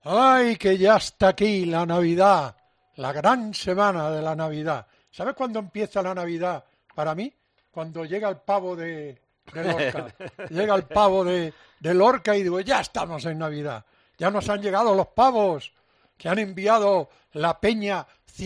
¡Ay, que ya está aquí la Navidad! La gran semana de la Navidad. ¿Sabes cuándo empieza la Navidad para mí? Cuando llega el pavo de Lorca. Llega el pavo de Lorca y digo, ya estamos en Navidad. Ya nos han llegado los pavos que han enviado la Peña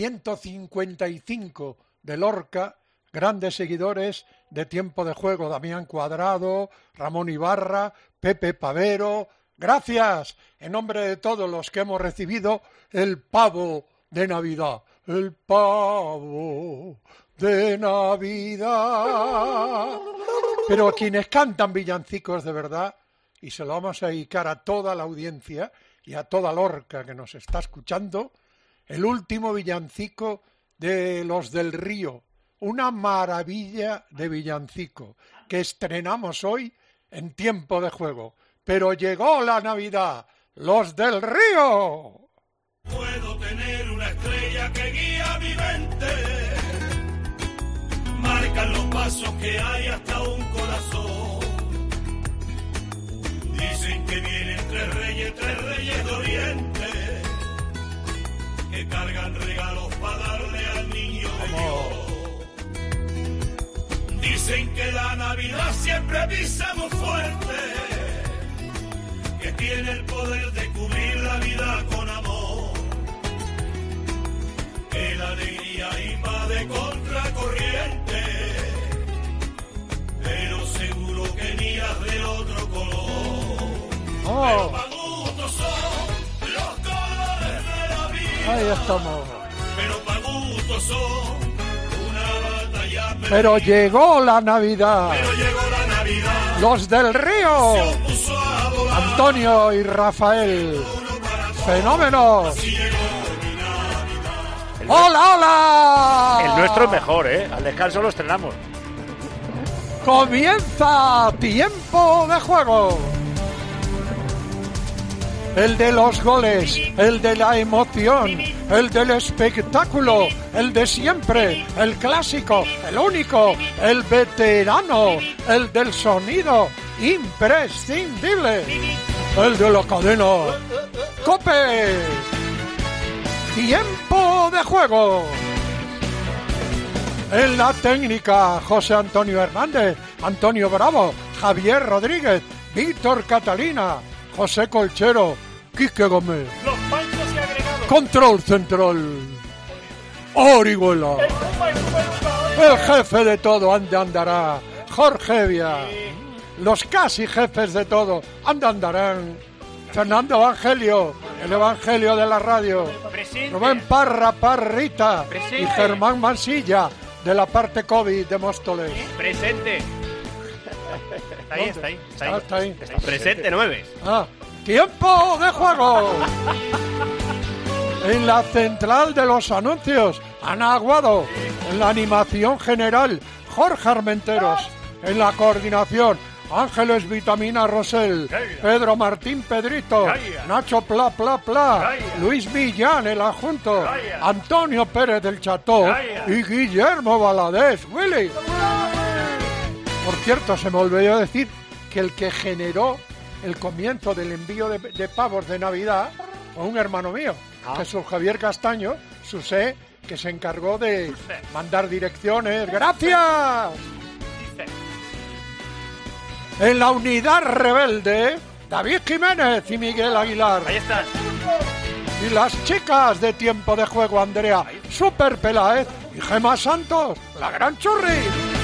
155 de Lorca, grandes seguidores de Tiempo de Juego. Damián Cuadrado, Ramón Ibarra, Pepe Pavero. Gracias en nombre de todos los que hemos recibido el pavo de Navidad. El pavo de Navidad. Pero quienes cantan villancicos de verdad, y se lo vamos a dedicar a toda la audiencia y a toda Lorca que nos está escuchando, el último villancico de Los del Río, una maravilla de villancico que estrenamos hoy en Tiempo de Juego. Pero llegó la Navidad, Los del Río. Puedo tener una estrella que guía mi mente, marcan los pasos que hay hasta un corazón. Dicen que vienen tres reyes de Oriente, que cargan regalos para darle al niño de Dios. Dicen que la Navidad siempre pisa muy fuerte, que tiene el poder de cubrir la vida con amor, que la alegría invade contracorriente, pero seguro que ni es del otro color. Pero pa' gusto son los colores de la vida. Ahí estamos. Pero pa' gusto son una batalla perdida. Pero llegó la Navidad. Pero llegó la Navidad. Los del Río. Se opuso a volar. Antonio y Rafael. Fenómenos. ¡Hola, hola! El nuestro es mejor, ¿eh? Al descanso lo estrenamos. Comienza Tiempo de Juego. El de los goles, el de la emoción, el del espectáculo, el de siempre, el clásico, el único, el veterano, el del sonido imprescindible, el de la cadena COPE. Tiempo de Juego. En la técnica, José Antonio Hernández, Antonio Bravo, Javier Rodríguez, Víctor Catalina, José Colchero, Quique Gómez. Los panchos y agregados. Control central. Orihuela. El jefe de todo, andará. Jorge Evia. Los casi jefes de todo, andarán. Fernando Evangelio, el Evangelio de la radio. Presente. Rubén Parra, Parrita. Presente. Y Germán Mansilla, de la parte COVID de Móstoles. Presente. Está ahí, está ahí. Está ahí. Presente, no me ves. ¡Tiempo de Juego! En la central de los anuncios, Ana Aguado. En la animación general, Jorge Armenteros. En la coordinación, Ángeles Vitamina Rosell, Pedro Martín Pedrito, Nacho Pla Pla Pla, Luis Millán el adjunto, Antonio Pérez del Cható y Guillermo Valadez. Willy. Por cierto, se me olvidó decir que el que generó el comienzo del envío de pavos de Navidad fue un hermano mío, Jesús Javier Castaño, Susé, que se encargó de mandar direcciones. ¡Gracias! En la unidad rebelde, David Jiménez y Miguel Aguilar. Ahí están. Y las chicas de Tiempo de Juego, Andrea Super Peláez y Gemma Santos, la gran Churri.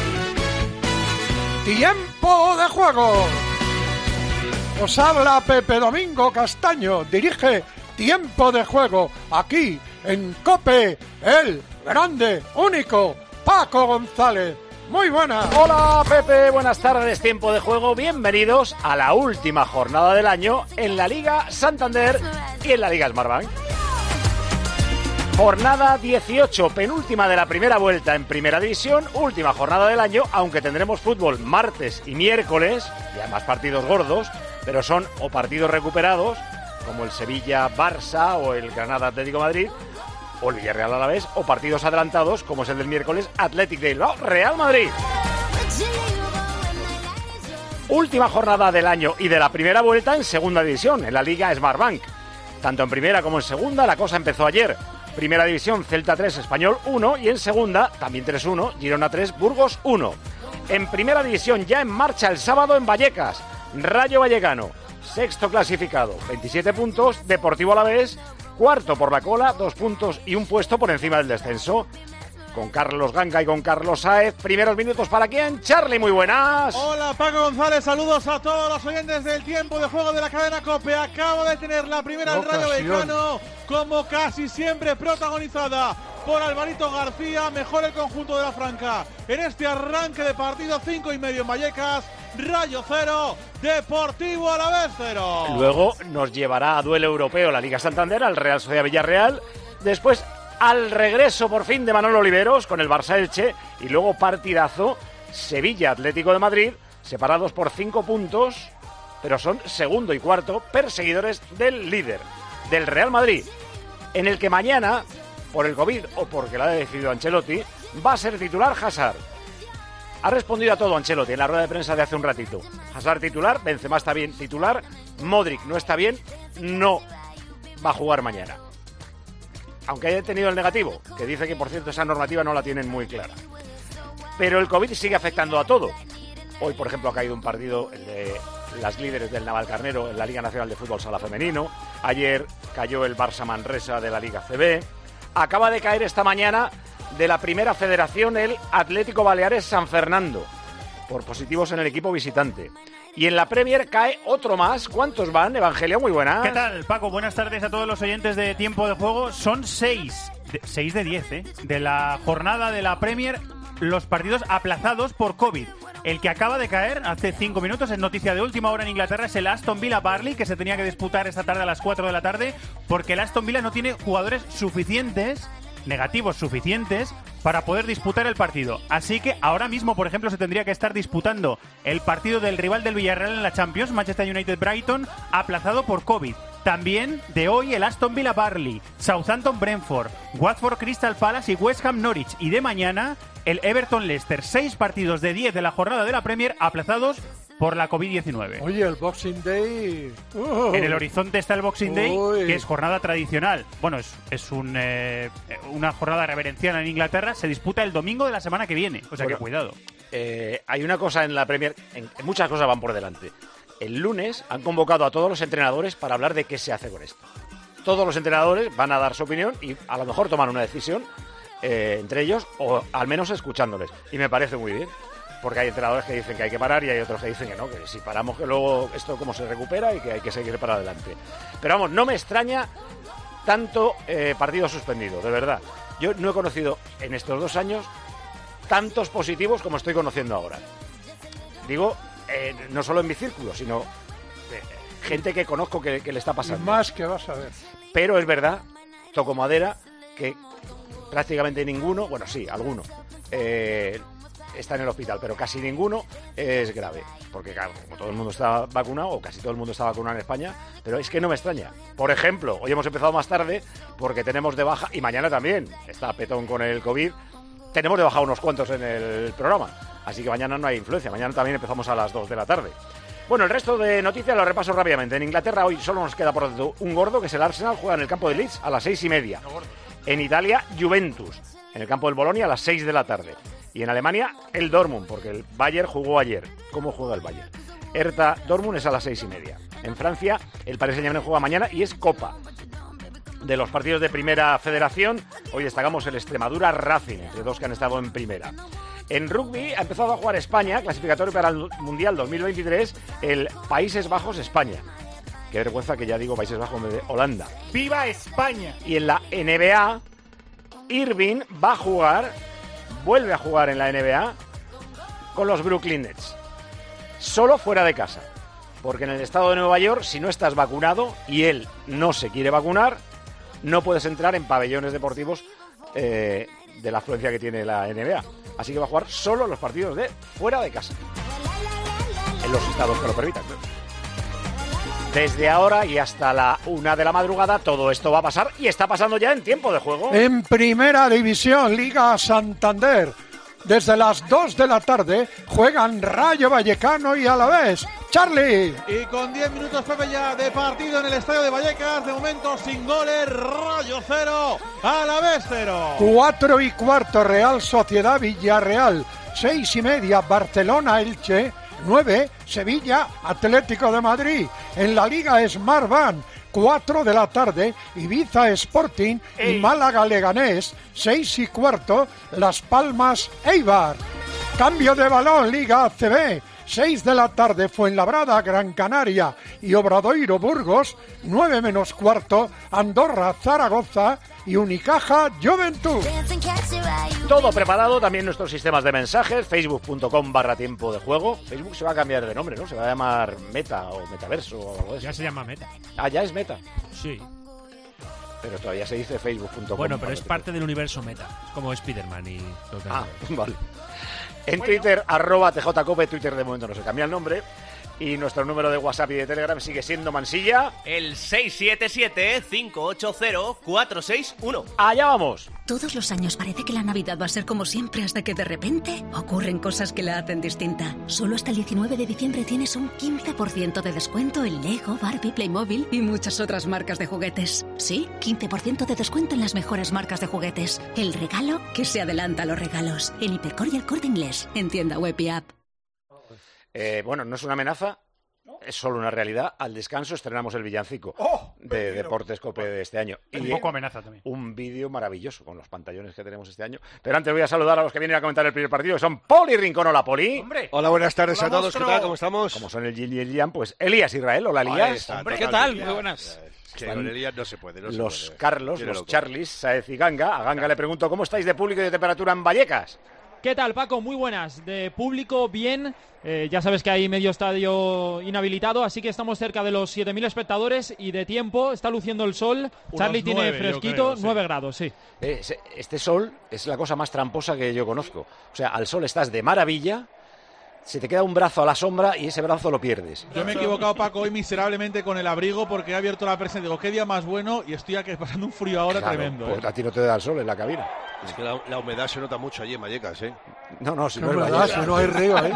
Tiempo de Juego. Os habla Pepe Domingo Castaño, dirige Tiempo de Juego, aquí en COPE, el grande, único, Paco González. Muy buenas. Hola Pepe, buenas tardes, Tiempo de Juego. Bienvenidos a la última jornada del año en la Liga Santander y en la Liga Smartbank. Jornada 18, penúltima de la primera vuelta en Primera División, última jornada del año, aunque tendremos fútbol martes y miércoles, y además partidos gordos, pero son o partidos recuperados, como el Sevilla-Barça o el Granada-Atlético de Madrid, o el Villarreal Alavés, o partidos adelantados, como es el del miércoles, Athletic de Bilbao, Real Madrid. Última jornada del año y de la primera vuelta en Segunda División, en la Liga Smartbank. Tanto en primera como en segunda, la cosa empezó ayer. Primera división, Celta 3, Español 1, y en segunda, también 3-1, Girona 3, Burgos 1. En primera división, ya en marcha el sábado en Vallecas, Rayo Vallecano, sexto clasificado, 27 puntos, Deportivo Alavés, cuarto por la cola, 2 puntos y un puesto por encima del descenso. Con Carlos Ganga y con Carlos Sáez. Primeros minutos para quién. Charlie, muy buenas. Hola Paco González, saludos a todos los oyentes del tiempo de juego de la cadena COPE. Acaba de tener la primera el Rayo Vallecano, como casi siempre protagonizada por Alvarito García. Mejor el conjunto de la Franca en este arranque de partido. 5:30 en Vallecas. Rayo 0, Deportivo Alavés 0. Luego nos llevará a duelo europeo la Liga Santander, al Real Sociedad Villarreal. Después al regreso por fin de Manolo Oliveros con el Barça Elche, y luego partidazo Sevilla Atlético de Madrid, separados por 5 puntos, pero son segundo y cuarto, perseguidores del líder, del Real Madrid, en el que mañana, por el COVID o porque lo ha decidido Ancelotti, va a ser titular Hazard. Ha respondido a todo Ancelotti en la rueda de prensa de hace un ratito. Hazard titular, Benzema está bien titular, Modric no está bien, no va a jugar mañana. Aunque haya tenido el negativo, que dice que por cierto esa normativa no la tienen muy clara. Pero el COVID sigue afectando a todo. Hoy, por ejemplo, ha caído un partido, el de las líderes del Navalcarnero en la Liga Nacional de Fútbol Sala Femenino. Ayer cayó el Barça Manresa de la Liga CB. Acaba de caer esta mañana de la Primera Federación el Atlético Baleares San Fernando, por positivos en el equipo visitante. Y en la Premier cae otro más. ¿Cuántos van, Evangelio? Muy buenas. ¿Qué tal, Paco? Buenas tardes a todos los oyentes de Tiempo de Juego. Son 6 de 10, de la jornada de la Premier, los partidos aplazados por COVID. El que acaba de caer hace 5 minutos, es noticia de última hora en Inglaterra, es el Aston Villa Burnley, que se tenía que disputar esta tarde a las 4 de la tarde, porque el Aston Villa no tiene jugadores suficientes, negativos suficientes, para poder disputar el partido. Así que ahora mismo, por ejemplo, se tendría que estar disputando el partido del rival del Villarreal en la Champions, Manchester United-Brighton, aplazado por COVID. También de hoy el Aston Villa Burnley, Southampton Brentford, Watford Crystal Palace y West Ham Norwich. Y de mañana el Everton Leicester. 6 partidos de 10 de la jornada de la Premier aplazados por la COVID-19. Oye, el Boxing Day... En el horizonte está el Boxing Day, que es jornada tradicional. Bueno, es una jornada reverencial en Inglaterra. Se disputa el domingo de la semana que viene. O sea, que cuidado. Hay una cosa en la Premier, en muchas cosas van por delante. El lunes han convocado a todos los entrenadores para hablar de qué se hace con esto. Todos los entrenadores van a dar su opinión y a lo mejor toman una decisión entre ellos, o al menos escuchándoles. Y me parece muy bien. Porque hay entrenadores que dicen que hay que parar y hay otros que dicen que no, que si paramos que luego esto como se recupera y que hay que seguir para adelante. Pero vamos, no me extraña tanto partido suspendido, de verdad. Yo no he conocido en estos 2 años tantos positivos como estoy conociendo ahora. Digo, no solo en mi círculo, sino gente que conozco que le está pasando. Y más que vas a ver. Pero es verdad, toco madera, que prácticamente ninguno, bueno sí, alguno, está en el hospital, pero casi ninguno es grave, porque claro, como todo el mundo está vacunado, o casi todo el mundo está vacunado en España, pero es que no me extraña. Por ejemplo, hoy hemos empezado más tarde porque tenemos de baja, y mañana también, está petón con el COVID, tenemos de baja unos cuantos en el programa, así que mañana no hay influencia, mañana también empezamos a las 2 de la tarde. Bueno, el resto de noticias lo repaso rápidamente. En Inglaterra hoy solo nos queda por tanto un gordo, que es el Arsenal, juega en el campo de Leeds a las 6:30. En Italia, Juventus, en el campo del Bolonia a las 6 de la tarde. Y en Alemania, el Dortmund, porque el Bayern jugó ayer. ¿Cómo juega el Bayern? Hertha Dortmund es a las 6:30. En Francia, el Paris Saint-Germain juega mañana y es Copa. De los partidos de Primera Federación, hoy destacamos el Extremadura Racing, entre dos que han estado en Primera. En rugby ha empezado a jugar España, clasificatorio para el Mundial 2023, el Países Bajos-España. Qué vergüenza que ya digo Países Bajos de Holanda. ¡Viva España! Y en la NBA, Irving va a jugar, vuelve a jugar en la NBA con los Brooklyn Nets. Solo fuera de casa. Porque en el estado de Nueva York, si no estás vacunado y él no se quiere vacunar, no puedes entrar en pabellones deportivos de la afluencia que tiene la NBA. Así que va a jugar solo los partidos de fuera de casa. En los estados que lo permitan. Desde ahora y hasta la 1 de la madrugada todo esto va a pasar y está pasando ya en Tiempo de Juego. En Primera División, Liga Santander. Desde las 2 de la tarde juegan Rayo Vallecano y Alavés. Charlie. Y con 10 minutos, Pepe, ya de partido en el estadio de Vallecas. De momento sin goles. Rayo 0, Alavés 0. 4:15, Real Sociedad Villarreal. 6:30, Barcelona Elche. 9, Sevilla Atlético de Madrid. En la Liga Smartbank, 4 de la tarde, Ibiza Sporting y Málaga Leganés. 6:15, Las Palmas Eibar. Cambio de balón, Liga ACB. 6 de la tarde, Fuenlabrada, Gran Canaria y Obradoiro Burgos. 9:15, Andorra, Zaragoza y Unicaja Juventud. Todo preparado, también nuestros sistemas de mensajes, facebook.com/tiempo de juego. Facebook se va a cambiar de nombre, ¿no? Se va a llamar Meta o Metaverso o algo de eso. Ya se llama Meta. Ah, ya es Meta. Sí. Pero todavía se dice facebook.com. Bueno, pero es parte del universo Meta. Es como Spider-Man y todo. Ah, vale. En Twitter, @tjcope, Twitter de momento no se cambia el nombre. Y nuestro número de WhatsApp y de Telegram sigue siendo Mansilla. El 677-580-461. Allá vamos. Todos los años parece que la Navidad va a ser como siempre hasta que de repente ocurren cosas que la hacen distinta. Solo hasta el 19 de diciembre tienes un 15% de descuento en Lego, Barbie, Playmobil y muchas otras marcas de juguetes. Sí, 15% de descuento en las mejores marcas de juguetes. El regalo que se adelanta a los regalos. En Hipercor y el Corte Inglés. En tienda web y app. Bueno, no es una amenaza, es solo una realidad. Al descanso estrenamos el villancico de Deportes Cope de este año. Un poco amenaza también. Un vídeo maravilloso con los pantallones que tenemos este año. Pero antes voy a saludar a los que vienen a comentar el primer partido, que son Poli Rincón. Hola, Poli. ¡Hombre! Hola, buenas tardes Hola, a todos. monstruo. ¿Qué tal? ¿Cómo estamos? Como son el Gil y el Ian, pues Elías Israel. Hola, Elías. Hombre, ¿Qué tal? Muy buenas. Que con Elías no se puede. Los Carlos, Tiene los loco. Charlies, Saez y Ganga. A Ganga le pregunto, ¿cómo estáis de público y de temperatura en Vallecas? ¿Qué tal, Paco? Muy buenas. De público, bien. Ya sabes que hay medio estadio inhabilitado, así que estamos cerca de los 7.000 espectadores y de tiempo está luciendo el sol. Charlie tiene 9, fresquito, yo creo, sí. 9 grados, sí. Este sol es la cosa más tramposa que yo conozco. O sea, al sol estás de maravilla, se te queda un brazo a la sombra y ese brazo lo pierdes. Yo me he equivocado, Paco, hoy miserablemente con el abrigo porque he abierto la prensa y digo, qué día más bueno, y estoy aquí pasando un frío ahora Claro, tremendo. pues a ti no te da el sol en la cabina. Es que la humedad se nota mucho allí en Vallecas, ¿eh? No, si No no es es verdad, Vallecas. si no hay río, ¿eh?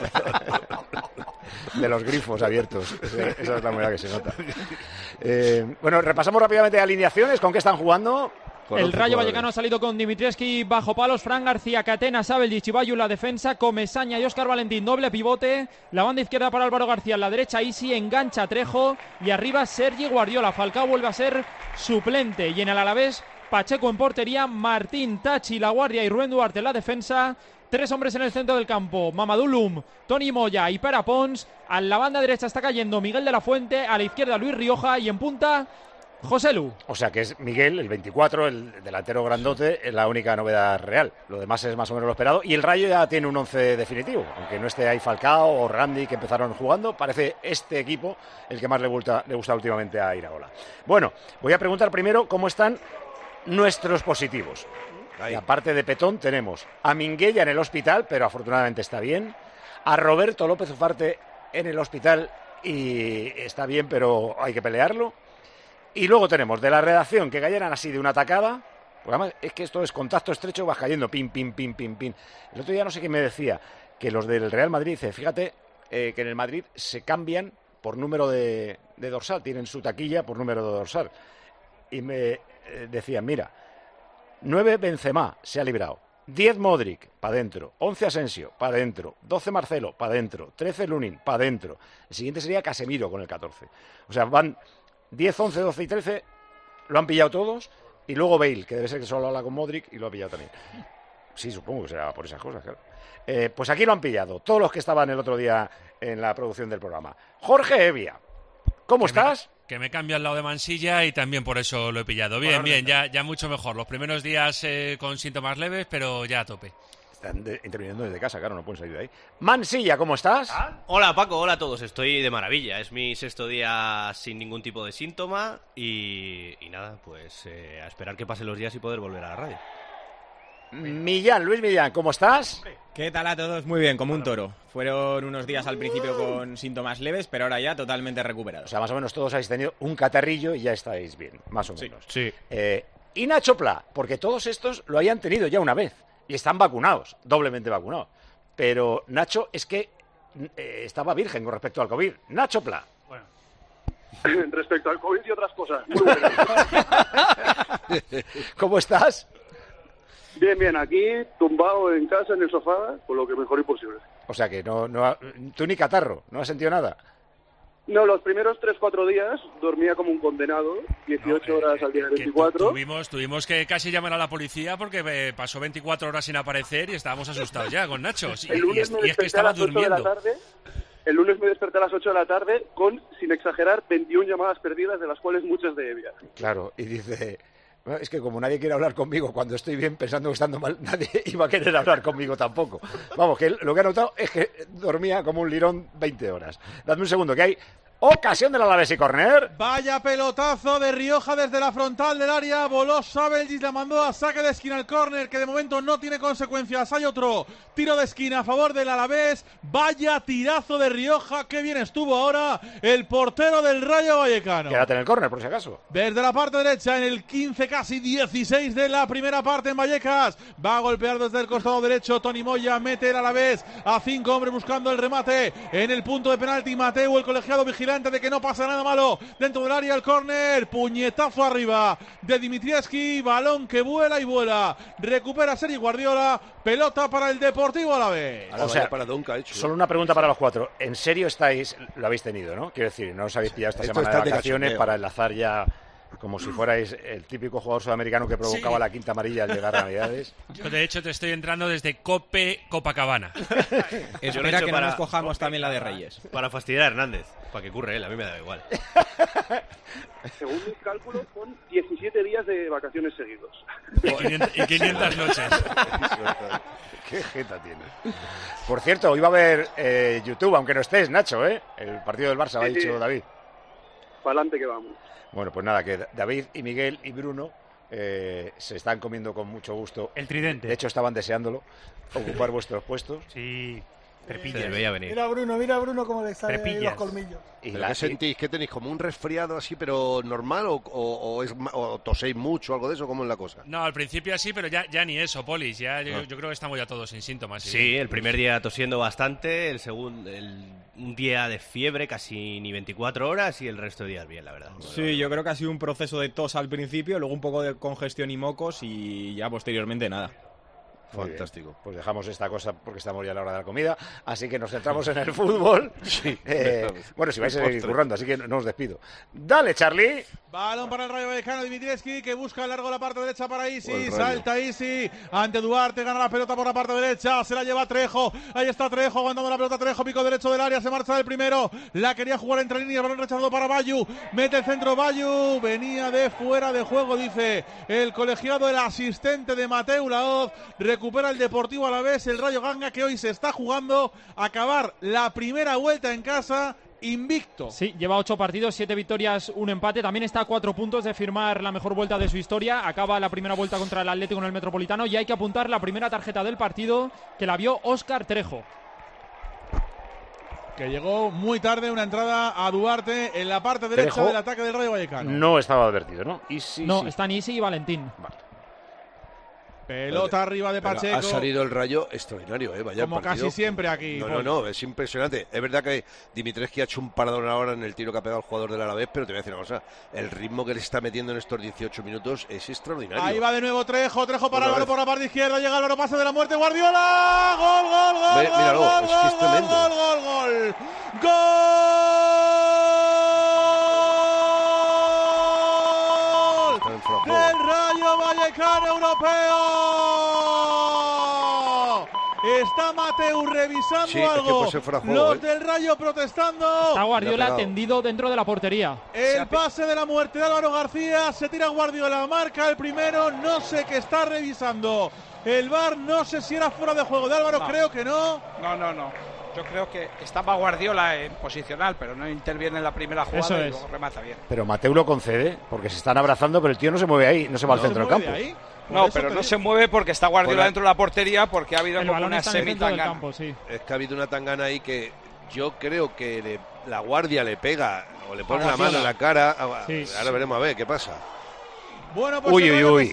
De los grifos abiertos. Esa es la humedad que se nota. Bueno, repasamos rápidamente alineaciones. ¿Con qué están jugando? Con El 11 Rayo jugadores. Vallecano ha salido con Dimitrievski bajo palos, Fran García, Catena, Sabel, Chivayu en la defensa, Comesaña y Óscar Valentín, doble pivote, la banda izquierda para Álvaro García, en la derecha Isi, engancha Trejo y arriba Sergi Guardiola. Falcao vuelve a ser suplente y en el Alavés Pacheco en portería, Martín, Tachi, La Guardia y Rubén Duarte en la defensa. Tres hombres en el centro del campo, Mamadou Lum, Toni Moya y Pera Pons. A la banda derecha está cayendo Miguel de la Fuente, a la izquierda Luis Rioja y en punta José Lu. O sea que es Miguel, el 24, el delantero grandote, es la única novedad real. Lo demás es más o menos lo esperado. Y el Rayo ya tiene un 11 definitivo. Aunque no esté ahí Falcao o Randy, que empezaron jugando, parece este equipo el que más le gusta últimamente a Iraola. Bueno, voy a preguntar primero cómo están nuestros positivos. Ahí. Y aparte de Petón tenemos a Minguella en el hospital, pero afortunadamente está bien. A Roberto López Ufarte en el hospital y está bien, pero hay que pelearlo. Y luego tenemos de la redacción que cayeran así de una tacada. Porque además es que esto es contacto estrecho, vas cayendo, pim, pim, pim, pim, pim. El otro día no sé quién me decía que los del Real Madrid, dice, fíjate que en el Madrid se cambian por número de dorsal, tienen su taquilla por número de dorsal. Y me decían, mira, 9 Benzema, se ha librado. 10 Modric, para adentro. 11 Asensio, para adentro. 12 Marcelo, para adentro. 13 Lunin, para adentro. El siguiente sería Casemiro con el 14. O sea, van 10, 11, 12 y 13, lo han pillado todos. Y luego Bale, que debe ser que solo habla con Modric y lo ha pillado también. Sí, supongo que será por esas cosas, claro. Pues aquí lo han pillado, todos los que estaban el otro día en la producción del programa. Jorge Evia, ¿cómo estás? Que me cambio al lado de Mansilla y también por eso lo he pillado. Bien, bien, ya mucho mejor. Los primeros días con síntomas leves, pero ya a tope. Están interviniendo desde casa, claro, no pueden salir de ahí. Mansilla, ¿cómo estás? Hola Paco, hola a todos, estoy de maravilla. Es mi 6º día sin ningún tipo de síntoma y nada, pues a esperar que pasen los días y poder volver a la radio. Luis Millán, ¿cómo estás? ¿Qué tal a todos? Muy bien, como un toro. Fueron unos días al principio con síntomas leves, pero ahora ya totalmente recuperados. O sea, más o menos todos habéis tenido un catarrillo y ya estáis bien, más o menos. Sí. Y Nacho Pla, porque todos estos lo habían tenido ya una vez y están vacunados, doblemente vacunados. Pero Nacho, es que estaba virgen con respecto al COVID. Nacho Pla. Respecto al COVID y otras cosas. Muy bueno. ¿Cómo estás? Bien, bien, aquí tumbado en casa, en el sofá, con lo que mejor y posible. O sea que tú ni catarro, ¿no has sentido nada? No, los primeros 3-4 días dormía como un condenado, 18 horas al día de 24. Tuvimos que casi llamar a la policía porque pasó 24 horas sin aparecer y estábamos asustados ya con Nacho. El lunes me desperté a las 8 de la tarde. El lunes me desperté a las 8 de la tarde con, sin exagerar, 21 llamadas perdidas, de las cuales muchas de Evia. Claro, y dice... Es que como nadie quiere hablar conmigo cuando estoy bien pensando que estando mal, nadie iba a querer hablar conmigo tampoco. Vamos, que lo que he notado es que dormía como un lirón 20 horas. Dadme un segundo, que hay ocasión del Alavés y córner. Vaya pelotazo de Rioja desde la frontal del área. Voló Sabeldis, la mandó a saque de esquina al córner, que de momento no tiene consecuencias. Hay otro tiro de esquina a favor del Alavés. Vaya tirazo de Rioja, qué bien estuvo ahora el portero del Rayo Vallecano. Quédate en el córner, por si acaso. Desde la parte derecha, en el 15, casi 16 de la primera parte en Vallecas. Va a golpear desde el costado derecho Toni Moya, mete el Alavés a 5 hombres buscando el remate en el punto de penalti. Mateu, el colegiado vigilante de que no pasa nada malo dentro del área, el córner, puñetazo arriba de Dimitrievski, balón que vuela y vuela, recupera Sergi Guardiola, pelota para el Deportivo Alavés. O sea, solo una pregunta para los cuatro. ¿En serio lo habéis tenido, no? Quiero decir, no os habéis pillado esta semana de vacaciones para enlazar ya como si fuerais el típico jugador sudamericano que provocaba la quinta amarilla al llegar a Navidades? Yo, de hecho, te estoy entrando desde Copacabana. Espera que no nos cojamos también la de Reyes. Para fastidiar a Hernández, para que curre él, a mí me da igual. Según mis cálculos, son 17 días de vacaciones seguidos. Y 500 noches. Qué jeta tiene. Por cierto, hoy va a haber YouTube, aunque no estés, Nacho, ¿eh? El partido del Barça, lo ha dicho David. Para adelante que vamos. Bueno, pues nada, que David y Miguel y Bruno se están comiendo con mucho gusto. El tridente. De hecho, estaban deseándolo ocupar vuestros puestos. Sí, trepillas. Se veía venir. Mira a Bruno cómo le salen ahí los colmillos. ¿Y qué sentís? ¿Qué tenéis? ¿Como un resfriado así, pero normal? ¿O toséis mucho o algo de eso? ¿Cómo es la cosa? No, al principio sí, pero ya ni eso, Polis. Yo creo que estamos ya todos sin síntomas. Sí, el primer día tosiendo bastante, el segundo... un día de fiebre, casi ni 24 horas, y el resto de días bien, la verdad. Sí, yo creo que ha sido un proceso de tos al principio, luego un poco de congestión y mocos, y ya posteriormente nada. Fantástico. Pues dejamos esta cosa porque estamos ya a la hora de la comida, así que nos centramos en el fútbol. Sí, bueno, si vais a seguir currando, así que no os despido. Dale, Charlie. Balón para el Rayo Vallecano, Dimitrievski, que busca largo la parte derecha para Isi, salta Isi ante Duarte, gana la pelota por la parte derecha, se la lleva Trejo, ahí está Trejo, aguantando la pelota Trejo, pico derecho del área, se marcha del primero, la quería jugar entre líneas, balón rechazado para Bayu, mete el centro Bayu, venía de fuera de juego, dice el colegiado, el asistente de Mateu Laoz, recupera el Deportivo Alavés, el Rayo Ganga, que hoy se está jugando a acabar la primera vuelta en casa invicto. Sí, lleva 8 partidos, 7 victorias, 1 empate. También está a 4 puntos de firmar la mejor vuelta de su historia. Acaba la primera vuelta contra el Atlético en el Metropolitano y hay que apuntar la primera tarjeta del partido, que la vio Óscar Trejo. Que llegó muy tarde, una entrada a Duarte en la parte derecha Trejo del ataque del Rayo Vallecano. No estaba advertido, ¿no? Están Isi y Valentín. Vale. Pelota arriba de Pacheco. Ha salido el Rayo extraordinario, vaya como partido. Casi siempre aquí. No, es impresionante. Es verdad que Dimitrievski ha hecho un paradón ahora en el tiro que ha pegado el jugador del Alavés, pero te voy a decir una cosa, el ritmo que le está metiendo en estos 18 minutos es extraordinario. Ahí va de nuevo Trejo para Álvaro por la parte izquierda, llega Álvaro, pase de la muerte, Guardiola, gol, míralo, es que es tremendo. ¡Gol! ¡Del Rayo Vallecano europeo! Está Mateu revisando algo. Los del Rayo protestando. Está Guardiola tendido dentro de la portería. El pase de la muerte de Álvaro García. Se tira Guardiola, marca el primero. No sé qué está revisando el VAR. No sé si era fuera de juego de Álvaro. No. Creo que no. No. Yo creo que estaba Guardiola en posicional, pero no interviene en la primera jugada y luego remata bien. Pero Mateu lo concede, porque se están abrazando, pero el tío no se mueve ahí, no se va al centro del campo. No, pero no se mueve porque está Guardiola dentro de la portería, porque ha habido como una semitangana. Es que ha habido una tangana ahí que yo creo que la guardia le pega o le pone la mano en la cara. Ahora veremos a ver qué pasa. Bueno, pues uy.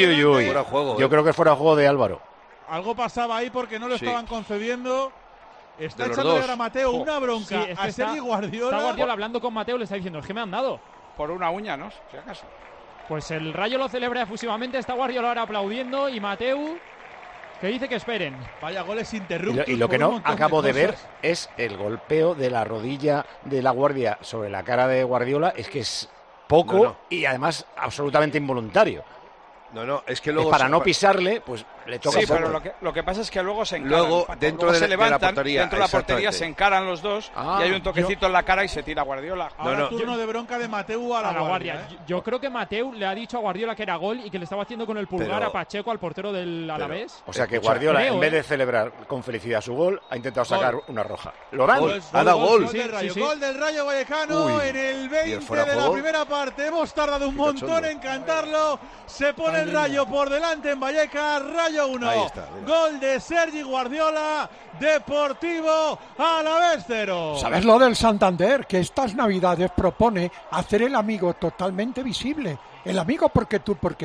Fuera juego, yo creo que fuera juego de Álvaro. Algo pasaba ahí porque no lo estaban concediendo. Está echándole ahora a Mateu una bronca a Sergi Guardiola. Está Guardiola hablando con Mateu, le está diciendo, es que me han dado. Por una uña, ¿no? Si acaso. Pues el Rayo lo celebra efusivamente, está Guardiola ahora aplaudiendo y Mateu que dice que esperen. Vaya goles interruptos. Y lo que no acabo de ver es el golpeo de la rodilla de la Guardia sobre la cara de Guardiola, es que es poco y además absolutamente involuntario. No, es que luego... para no pisarle, pues le toca... Sí, pero lo que pasa es que luego se encaran. Luego, dentro de la portería. Dentro de la portería se encaran los dos y hay un toquecito en la cara y se tira Guardiola. Ahora turno de bronca de Mateu a la Guardia. Yo creo que Mateu le ha dicho a Guardiola que era gol y que le estaba haciendo con el pulgar a Pacheco, al portero del Alavés. O sea que Guardiola, en vez de celebrar con felicidad su gol, ha intentado sacar una roja. ¿Lorán? Ha dado gol. Gol del Rayo Vallecano en el 20 de la primera parte. Hemos tardado un montón en cantarlo. Se pone el Rayo por delante en Vallecas. Rayo 1. Gol de Sergi Guardiola. Deportivo Alavés 0. ¿Sabes lo del Santander? Que estas navidades propone hacer el amigo totalmente visible. El amigo porque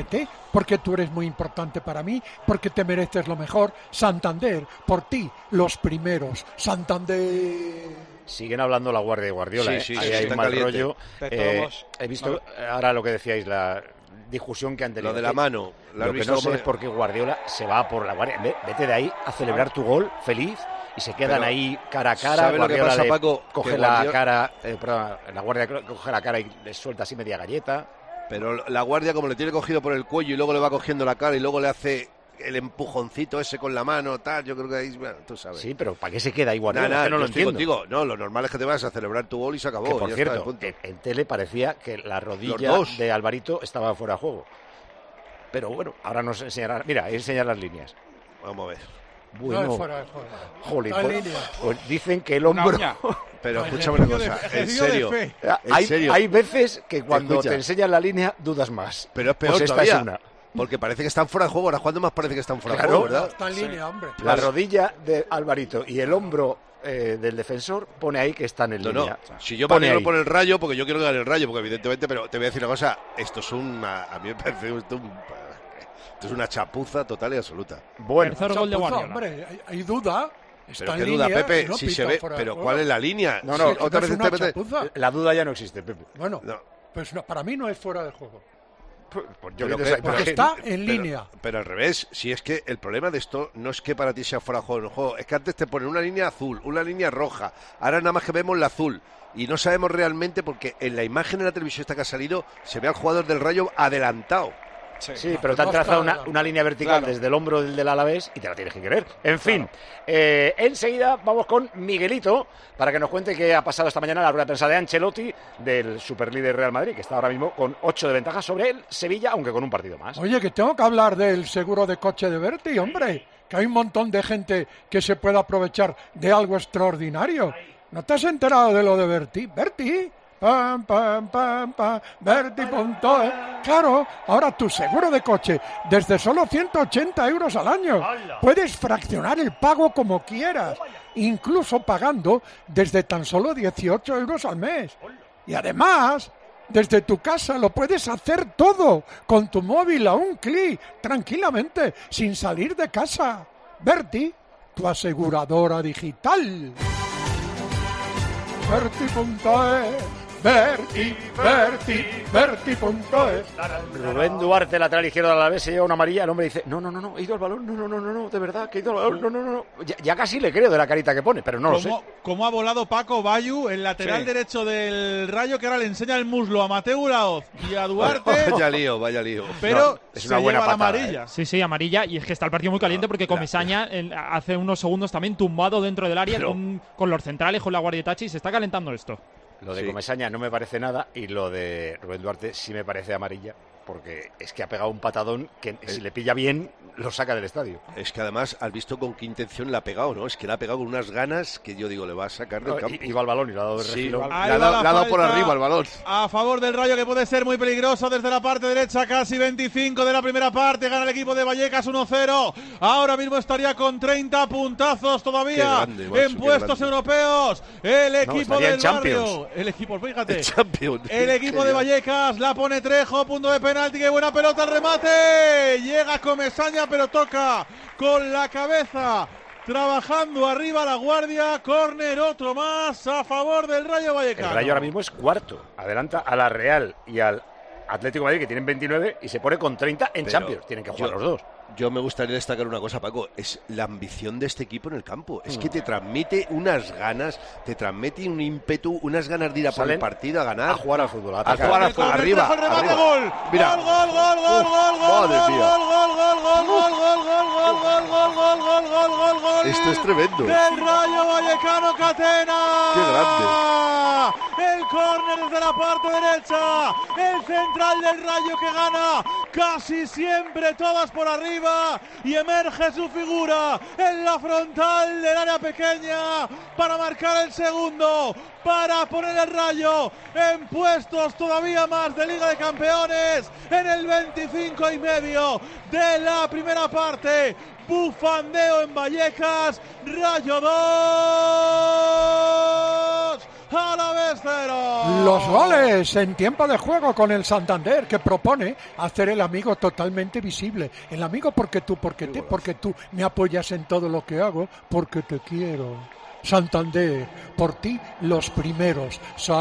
tú eres muy importante para mí, porque te mereces lo mejor. Santander, por ti, los primeros. Santander. Siguen hablando la Guardia de Guardiola. Sí, ahí hay mal caliente. rollo. He visto ahora lo que decíais, la discusión que han tenido. Lo de la mano. Lo que no sé es por qué Guardiola se va por la Guardia. Vete de ahí a celebrar tu gol feliz y se quedan ahí cara a cara. Guardiola pasa, Paco? Coge la cara, la Guardia coge la cara y le suelta así media galleta. Pero la Guardia, como le tiene cogido por el cuello y luego le va cogiendo la cara y luego le hace el empujoncito ese con la mano, tal, yo creo que ahí, bueno, tú sabes. Sí, pero ¿para qué se queda ahí Guardiola? No lo entiendo. Contigo. No, lo normal es que te vas a celebrar tu gol y se acabó. Que, por cierto, en tele parecía que la rodilla de Alvarito estaba fuera de juego. Pero bueno, ahora nos enseñará. Mira, enseñar las líneas. Vamos a ver. Bueno, no es fuera de juego. Jolín, pues dicen que el hombro... Pero escúchame una cosa, en serio. Hay veces que cuando te enseñan la línea dudas más. Pero es peor pues todavía. Es una. Porque parece que están fuera de juego. Ahora, ¿cuándo más parece que están fuera de juego, verdad? Está en línea, hombre. La rodilla de Alvarito y el hombro del defensor pone ahí que están en línea. Si yo pongo por el Rayo, porque yo quiero ganar el Rayo, porque evidentemente, pero te voy a decir una cosa, esto es a mí me parece esto es una chapuza total y absoluta. Bueno, tercer gol de Guardiola. Hombre, hay duda. Pero qué duda, Pepe, si se ve, pero ¿cuál es la línea? No, otra vez la duda ya no existe, Pepe. Bueno, pues no, para mí no es fuera de juego. Porque está en línea. Pero al revés, si es que el problema de esto no es que para ti sea fuera de juego, no juego, es que antes te ponen una línea azul, una línea roja, ahora nada más que vemos la azul y no sabemos realmente porque en la imagen de la televisión esta que ha salido se ve al jugador del Rayo adelantado. Sí, pero te han trazado una línea vertical desde el hombro del Alavés y te la tienes que creer. En fin, enseguida vamos con Miguelito para que nos cuente qué ha pasado esta mañana en la rueda de prensa de Ancelotti, del superlíder Real Madrid, que está ahora mismo con 8 de ventaja sobre el Sevilla, aunque con un partido más. Oye, que tengo que hablar del seguro de coche de Berti, hombre, que hay un montón de gente que se puede aprovechar de algo extraordinario. ¿No te has enterado de lo de Berti? ¿Berti? Berti.es. Claro, ahora tu seguro de coche desde solo 180 euros al año. Puedes fraccionar el pago como quieras, incluso pagando desde tan solo 18 euros al mes. Y además, desde tu casa lo puedes hacer todo con tu móvil a un clic, tranquilamente, sin salir de casa. Berti, tu aseguradora digital. Berti.es. Berti.es. Rubén Duarte, lateral izquierdo de Alavés, se lleva una amarilla. El hombre dice, no, he ido al balón, no, de verdad, que he ido al balón, no. Ya casi le creo de la carita que pone, pero no lo sé. ¿Cómo ha volado Paco Bayu, el lateral derecho del Rayo, que ahora le enseña el muslo a Mateu Laoz y a Duarte? Vaya lío. Pero es una buena lleva patada, la amarilla. Sí, amarilla, y es que está el partido muy caliente porque Comesaña hace unos segundos también tumbado dentro del área con los centrales, con la Guardia Tachi, y se está calentando esto. Lo de Comesaña no me parece nada y lo de Rubén Duarte sí me parece amarilla, porque es que ha pegado un patadón que si le pilla bien lo saca del estadio. Es que además has visto con qué intención le ha pegado, ¿no? Es que le ha pegado con unas ganas que yo digo, le va a sacar del campo. Iba al balón y lo ha dado de refilón. Le ha dado por arriba el balón. A favor del Rayo, que puede ser muy peligroso desde la parte derecha, casi 25 de la primera parte. Gana el equipo de Vallecas 1-0. Ahora mismo estaría con 30 puntazos todavía en puestos europeos. El equipo del Barrio. El equipo, fíjate. El equipo de Vallecas la pone Trejo, punto de penalti. Qué buena pelota, el remate. Llega Comesaña, pero toca con la cabeza trabajando arriba la Guardia. Córner, otro más a favor del Rayo Vallecano. El Rayo ahora mismo es cuarto, adelanta a la Real y al Atlético de Madrid, que tienen 29 y se pone con 30 en Champions. Tienen que jugar los dos. Yo me gustaría destacar una cosa, Paco, es la ambición de este equipo en el campo. Es que te transmite unas ganas, te transmite un ímpetu, unas ganas de ir a por el partido, a ganar. A jugar al fútbol, a jugar al fútbol, arriba. Gol. Mira. Gol. Esto es tremendo. Del Rayo Vallecano, Catena. Qué grande. El córner desde la parte derecha. El central del Rayo que gana casi siempre todas por arriba. Y emerge su figura en la frontal del área pequeña para marcar el segundo, para poner el Rayo en puestos todavía más de Liga de Campeones en el 25,5 de la primera parte. Bufandeo en Vallecas, Rayo 2, Alavés 0. Los goles en tiempo de juego con el Santander, que propone hacer el amigo totalmente visible. El amigo porque tú me apoyas en todo lo que hago, porque te quiero. Santander, por ti los primeros.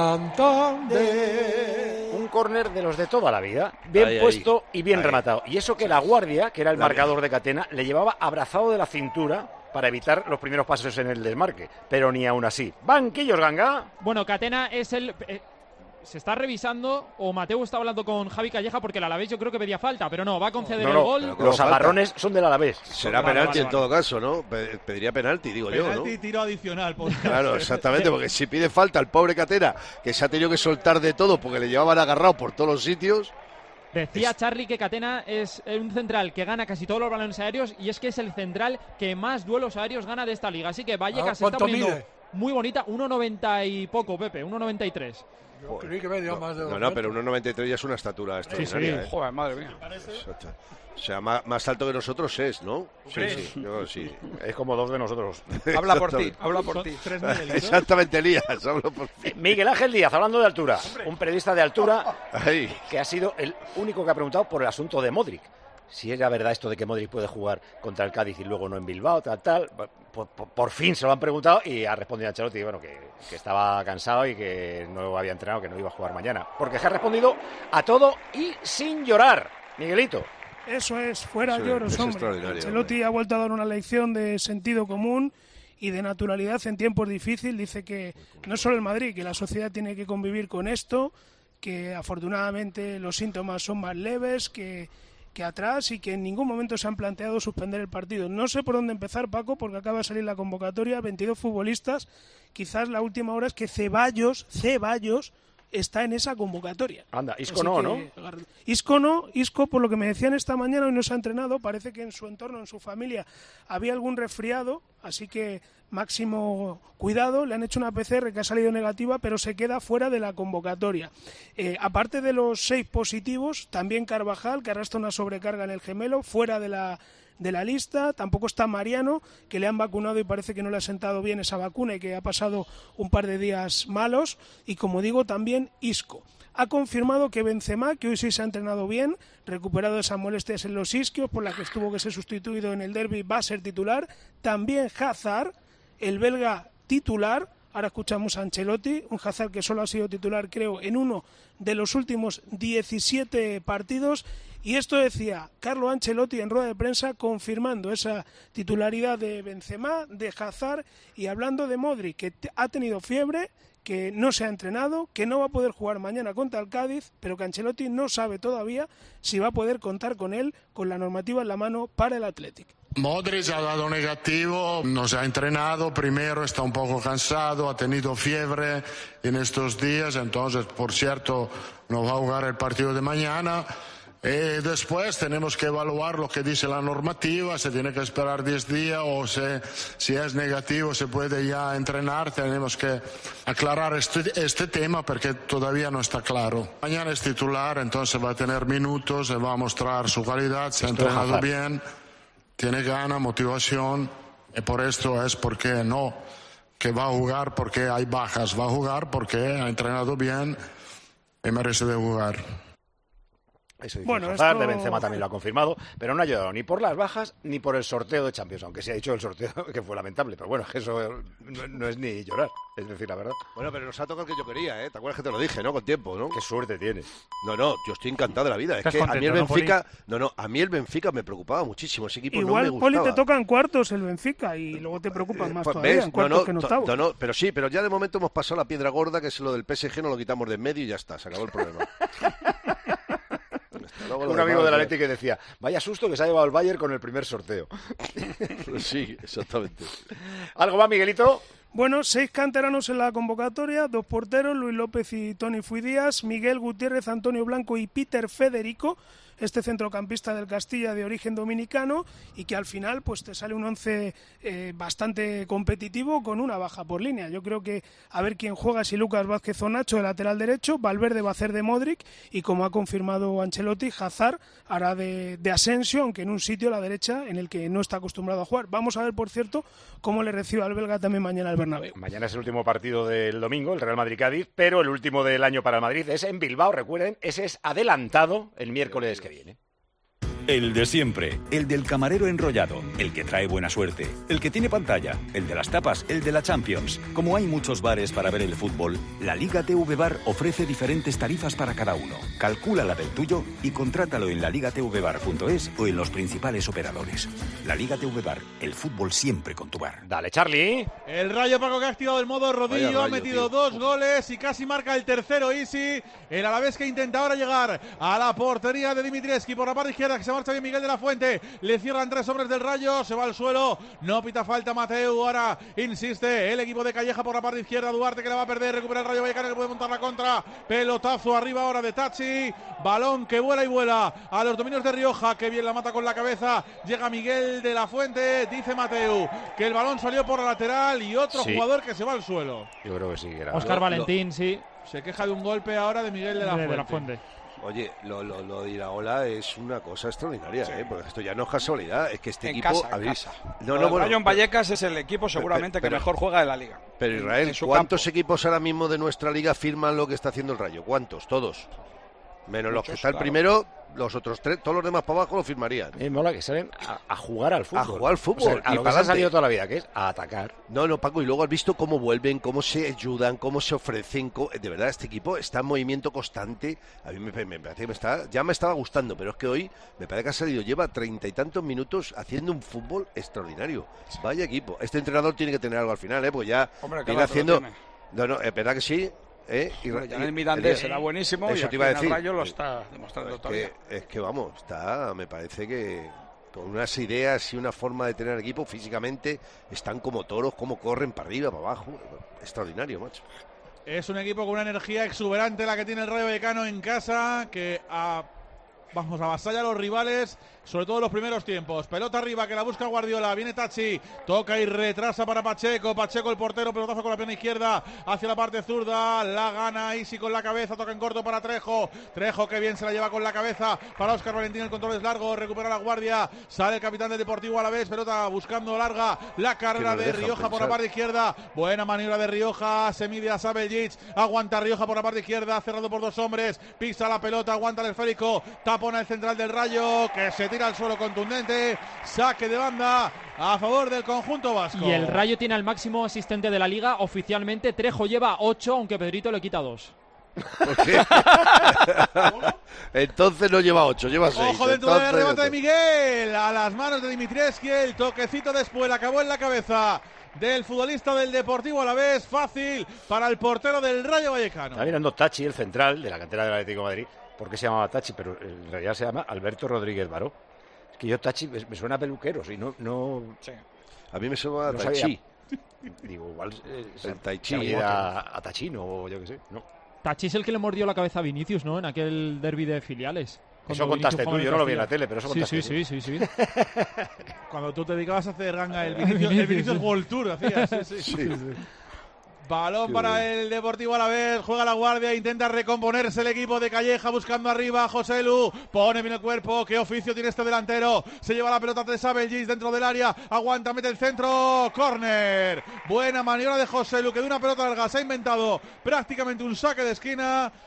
Santander. Un córner de los de toda la vida, bien puesto y bien rematado. Y eso que la Guardia, que era el marcador de Catena, le llevaba abrazado de la cintura para evitar los primeros pasos en el desmarque, pero ni aún así. Banquillos, Ganga. Bueno, Catena es el... se está revisando, o Mateo está hablando con Javi Calleja, porque el Alavés yo creo que pedía falta, pero no, va a conceder el gol. Los agarrones son del Alavés. Será penalti en todo caso, ¿no? Pediría penalti, digo yo, ¿no? Penalti y tiro adicional. Claro, exactamente, porque si pide falta el pobre Catena, que se ha tenido que soltar de todo porque le llevaban agarrado por todos los sitios. Decía Charly que Catena es un central que gana casi todos los balones aéreos, y es que es el central que más duelos aéreos gana de esta liga. Así que Vallecas se está poniendo muy bonita. 1,90 y poco, Pepe, 1,93. Yo creí que me dio más de 2 No, pero 1,93 ya es una estatura extraordinaria. Sí. Joder, madre mía. O sea, más alto que nosotros es, ¿no? Sí. Es como 2 de nosotros. Habla por ti. 3 mililitros. Exactamente, Elías, hablo por ti. Miguel Ángel Díaz, hablando de altura. Un periodista de altura que ha sido el único que ha preguntado por el asunto de Modric. Si era verdad esto de que Modric puede jugar contra el Cádiz y luego no en Bilbao, tal. Por fin se lo han preguntado y ha respondido Ancelotti, bueno, que estaba cansado y que no había entrenado, que no iba a jugar mañana. Porque se ha respondido a todo y sin llorar. Miguelito. Eso es, fuera lloros, hombre. Ancelotti ha vuelto a dar una lección de sentido común y de naturalidad en tiempos difíciles. Dice que no solo el Madrid, que la sociedad tiene que convivir con esto, que afortunadamente los síntomas son más leves que atrás, y que en ningún momento se han planteado suspender el partido. No sé por dónde empezar, Paco, porque acaba de salir la convocatoria, 22 futbolistas. Quizás la última hora es que Ceballos está en esa convocatoria. Anda, Isco no, ¿no? Isco, por lo que me decían esta mañana, hoy no se ha entrenado, parece que en su entorno, en su familia, había algún resfriado, así que máximo cuidado. Le han hecho una PCR que ha salido negativa, pero se queda fuera de la convocatoria. Aparte de los 6 positivos, también Carvajal, que arrastra una sobrecarga en el gemelo, fuera de la lista. Tampoco está Mariano, que le han vacunado y parece que no le ha sentado bien esa vacuna y que ha pasado un par de días malos. Y como digo, también Isco. Ha confirmado que Benzema, que hoy sí se ha entrenado bien, recuperado esas molestias en los isquios por las que tuvo que ser sustituido en el derbi, va a ser titular. También Hazard, el belga titular. Ahora escuchamos a Ancelotti, un Hazard que solo ha sido titular, creo, en uno de los últimos 17 partidos. Y esto decía Carlo Ancelotti en rueda de prensa, confirmando esa titularidad de Benzema, de Hazard, y hablando de Modric, que ha tenido fiebre, que no se ha entrenado, que no va a poder jugar mañana contra el Cádiz, pero que Ancelotti no sabe todavía si va a poder contar con él, con la normativa en la mano para el Athletic. Modric ha dado negativo, no se ha entrenado, primero está un poco cansado, ha tenido fiebre en estos días, entonces, por cierto, no va a jugar el partido de mañana. Después tenemos que evaluar lo que dice la normativa, se tiene que esperar 10 días o si es negativo se puede ya entrenar. Tenemos que aclarar este tema porque todavía no está claro. Mañana es titular, entonces va a tener minutos, se va a mostrar su calidad, se ha entrenado bien, tiene ganas, motivación, y por esto es porque no, que va a jugar porque hay bajas, va a jugar porque ha entrenado bien y merece de jugar. Eso dice Bueno, Hazard, esto... de Benzema también lo ha confirmado, pero no ha ayudado ni por las bajas ni por el sorteo de Champions, aunque se ha dicho el sorteo que fue lamentable, pero bueno, eso no es ni llorar, es decir, la verdad. Bueno, pero nos ha tocado el que yo quería, ¿eh? ¿Te acuerdas que te lo dije, no? Con tiempo, ¿no? Qué suerte tienes. No, yo estoy encantado de la vida. Es que contento, a mí el Benfica... ¿no, a mí el Benfica me preocupaba muchísimo, ese equipo Igual, no me gustaba. Poli, te tocan cuartos el Benfica y luego te preocupan más Pues todavía, ves, en cuartos que en octavos. No, pero ya de momento hemos pasado la piedra gorda, que es lo del PSG, no lo quitamos de en medio y ya está, se acabó el problema. Un amigo del Atleti que decía, vaya susto que se ha llevado el Bayern con el primer sorteo. Sí, exactamente. ¿Algo más, Miguelito? Bueno, 6 canteranos en la convocatoria, 2 porteros, Luis López y Toni Fuidías, Miguel Gutiérrez, Antonio Blanco y Peter Federico, este centrocampista del Castilla de origen dominicano, y que al final pues te sale un 11 bastante competitivo con una baja por línea. Yo creo que a ver quién juega, si Lucas Vázquez o Nacho de lateral derecho, Valverde va a hacer de Modric y, como ha confirmado Ancelotti, Hazard hará de Asensio, aunque en un sitio a la derecha en el que no está acostumbrado a jugar. Vamos a ver, por cierto, cómo le recibe al belga también mañana al Bernabéu. Mañana es el último partido del domingo, el Real Madrid-Cádiz, pero el último del año para el Madrid es en Bilbao, recuerden, ese es adelantado el miércoles que viene. El de siempre, el del camarero enrollado, el que trae buena suerte, el que tiene pantalla, el de las tapas, el de la Champions. Como hay muchos bares para ver el fútbol, la Liga TV Bar ofrece diferentes tarifas para cada uno. Calcula la del tuyo y contrátalo en laligatvbar.es o en los principales operadores. La Liga TV Bar, el fútbol siempre con tu bar. Dale, Charlie. El Rayo, Paco, que ha activado el modo rodillo, ha metido 2 goles y casi marca el tercero Isi. El Alavés que intenta ahora llegar a la portería de Dimitrescu por la parte izquierda, que se marcha bien Miguel de la Fuente, le cierran 3 hombres del Rayo, se va al suelo, no pita falta Mateu, ahora insiste el equipo de Calleja por la parte izquierda, Duarte que la va a perder, recupera el Rayo Vallecano que puede montar la contra, pelotazo arriba ahora de Tachi, balón que vuela y vuela a los dominios de Rioja, que bien la mata con la cabeza, llega Miguel de la Fuente, dice Mateu que el balón salió por la lateral y otro jugador que se va al suelo. Yo creo que sí. Que era Óscar Valentín, sí. Se queja de un golpe ahora de Miguel de la Fuente. Oye, lo de Iraola es una cosa extraordinaria, sí. Porque esto ya no es casualidad, es que este en equipo... Casa. Bueno, Rayo en Vallecas es el equipo seguramente que mejor juega de la Liga. Pero Israel, ¿cuántos equipos ahora mismo de nuestra liga firman lo que está haciendo el Rayo? ¿Cuántos? Todos. Menos los que está el primero, los otros 3, todos los demás para abajo lo firmarían. Mola que salen a jugar al fútbol. A jugar al fútbol. O sea, a lo que se ha salido toda la vida, que es a atacar. No, Paco, y luego has visto cómo vuelven, cómo se ayudan, cómo se ofrecen. De verdad, este equipo está en movimiento constante. A mí me parece que ya me estaba gustando, pero es que hoy me parece que ha salido, lleva 30 y tantos minutos haciendo un fútbol extraordinario. Vaya equipo. Este entrenador tiene que tener algo al final, porque ya viene haciendo... No, es verdad que sí. Ya en el Mirandés será buenísimo y aquí en el Rayo lo está demostrando todavía. Es que vamos, me parece que con unas ideas y una forma de tener equipo físicamente están como toros, como corren para arriba, para abajo, extraordinario, macho. Es un equipo con una energía exuberante la que tiene el Rayo Vallecano en casa, que avasalla a los rivales, sobre todo en los primeros tiempos. Pelota arriba que la busca Guardiola, viene Tachi, toca y retrasa para Pacheco el portero, pelotazo con la pierna izquierda hacia la parte zurda, la gana Isi con la cabeza, toca en corto para Trejo que bien se la lleva con la cabeza para Óscar Valentín, el control es largo, recupera la guardia, sale el capitán del Deportivo Alavés, pelota buscando larga, la carrera de Rioja por la parte izquierda, buena maniobra de Rioja, se mide a Sabeljic, aguanta Rioja por la parte izquierda, cerrado por 2 hombres, pisa la pelota, aguanta el esférico, tapona el central del Rayo, que se tira al suelo contundente, saque de banda a favor del conjunto vasco. Y el Rayo tiene al máximo asistente de la Liga, oficialmente Trejo lleva 8, aunque Pedrito le quita 2. ¿Por qué? Entonces no lleva 8, lleva 6. Ojo dentro del remate de Miguel, a las manos de Dimitrescu, el toquecito después, acabó en la cabeza del futbolista del Deportivo Alavés, fácil para el portero del Rayo Vallecano. Está mirando Tachi, el central de la cantera del Atlético de Madrid, porque se llamaba Tachi, pero en realidad se llama Alberto Rodríguez Baró. Es que yo Tachi me suena a peluquero, y no... Sí. A mí me suena a Tai Chi. Digo, igual el Tai Chi a Tachino o yo qué sé, no. Tachi es el que le mordió la cabeza a Vinicius, ¿no? En aquel derbi de filiales. Eso contaste tú, yo no lo vi en la tele, pero eso contaste tú. Sí. Cuando tú te dedicabas a hacer ganga, el Vinicius World Tour hacías. Sí. Balón para el Deportivo Alavés, juega la guardia, intenta recomponerse el equipo de Calleja, buscando arriba a Joselu, pone bien el cuerpo, qué oficio tiene este delantero, se lleva la pelota de Sabeljic dentro del área, aguanta, mete el centro, córner, buena maniobra de Joselu, que de una pelota larga se ha inventado prácticamente un saque de esquina.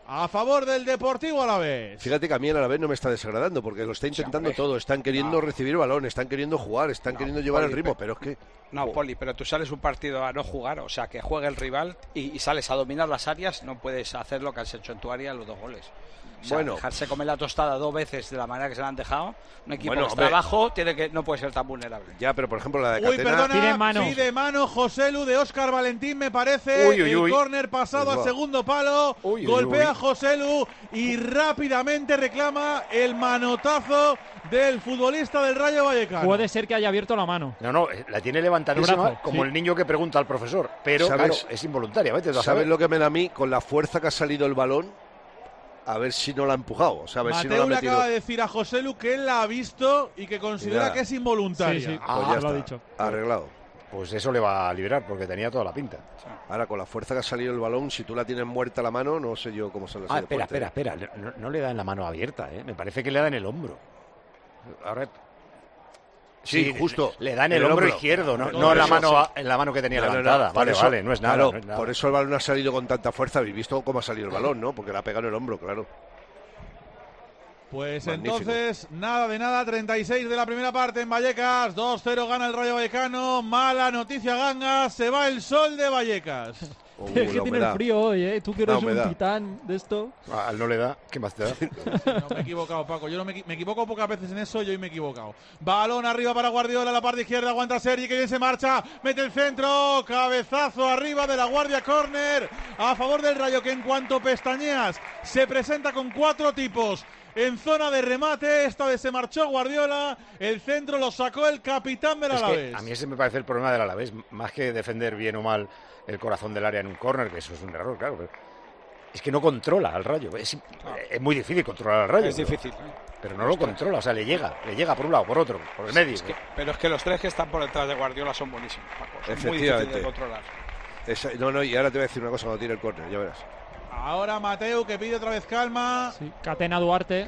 a favor del Deportivo Alavés. Fíjate que a mí el Alavés no me está desagradando porque lo está intentando todo. Están queriendo recibir balón, están queriendo jugar, están queriendo llevar el ritmo, pero es que... No, Poli, pero tú sales un partido a no jugar, o sea, que juegue el rival y sales a dominar las áreas, no puedes hacer lo que has hecho en tu área, los 2 goles. O sea, dejarse comer la tostada 2 veces de la manera que se la han dejado, un equipo que está abajo no puede ser tan vulnerable. Ya, pero por ejemplo la de Catena... Uy, perdona, pide mano Joselu de Óscar Valentín, me parece. El córner pasado al segundo palo, golpea Joselu y rápidamente reclama el manotazo del futbolista del Rayo Vallecano. Puede ser que haya abierto la mano. No, la tiene levantadísima como el niño que pregunta al profesor, pero claro, es involuntaria. ¿Sabes lo que me da a mí? Con la fuerza que ha salido el balón, a ver si no la ha empujado, o sea, a ver si no la ha metido. Le acaba de decir a Joselu que él la ha visto y que considera que es involuntaria. Sí, pues ya lo ha dicho. Arreglado. Pues eso le va a liberar, porque tenía toda la pinta. Ahora, con la fuerza que ha salido el balón, si tú la tienes muerta la mano, no sé yo cómo se le sale. Espera. No le da en la mano abierta, ¿eh? Me parece que le da en el hombro. Ahora... Sí, justo. Le da en el hombro izquierdo, no en la mano que tenía levantada. Vale, no es nada. Claro, no es nada. Por eso el balón ha salido con tanta fuerza. Habéis visto cómo ha salido el balón, ¿no? Porque la ha pegado en el hombro, claro. Pues magnífico. Entonces, nada de nada, 36 de la primera parte en Vallecas, 2-0 gana el Rayo Vallecano. Mala noticia, Ganga, se va el sol de Vallecas. Es que tiene frío hoy, ¿eh? Tú que eres un titán de esto. A él no le da, ¿qué más te da? No, me he equivocado, Paco. Yo me equivoco pocas veces en eso y hoy me he equivocado. Balón arriba para Guardiola, la parte izquierda, aguanta Sergi, que bien se marcha, mete el centro, cabezazo arriba de la Guardia, córner a favor del Rayo, que en cuanto pestañeas se presenta con 4 tipos en zona de remate. Esta vez se marchó Guardiola, el centro lo sacó el capitán del Alavés. A mí ese me parece el problema del Alavés, más que defender bien o mal el corazón del área en un córner, que eso es un error, claro, pero es que no controla al Rayo. Es muy difícil controlar al Rayo. Es difícil. Pero no lo controla, o sea, le llega por un lado, por otro, por el medio. Pero es que los 3 que están por detrás de Guardiola son buenísimos, Paco. Son muy difíciles de controlar. Y ahora te voy a decir una cosa cuando tire el córner, ya verás. Ahora Mateu, que pide otra vez calma. Sí. Catena Duarte.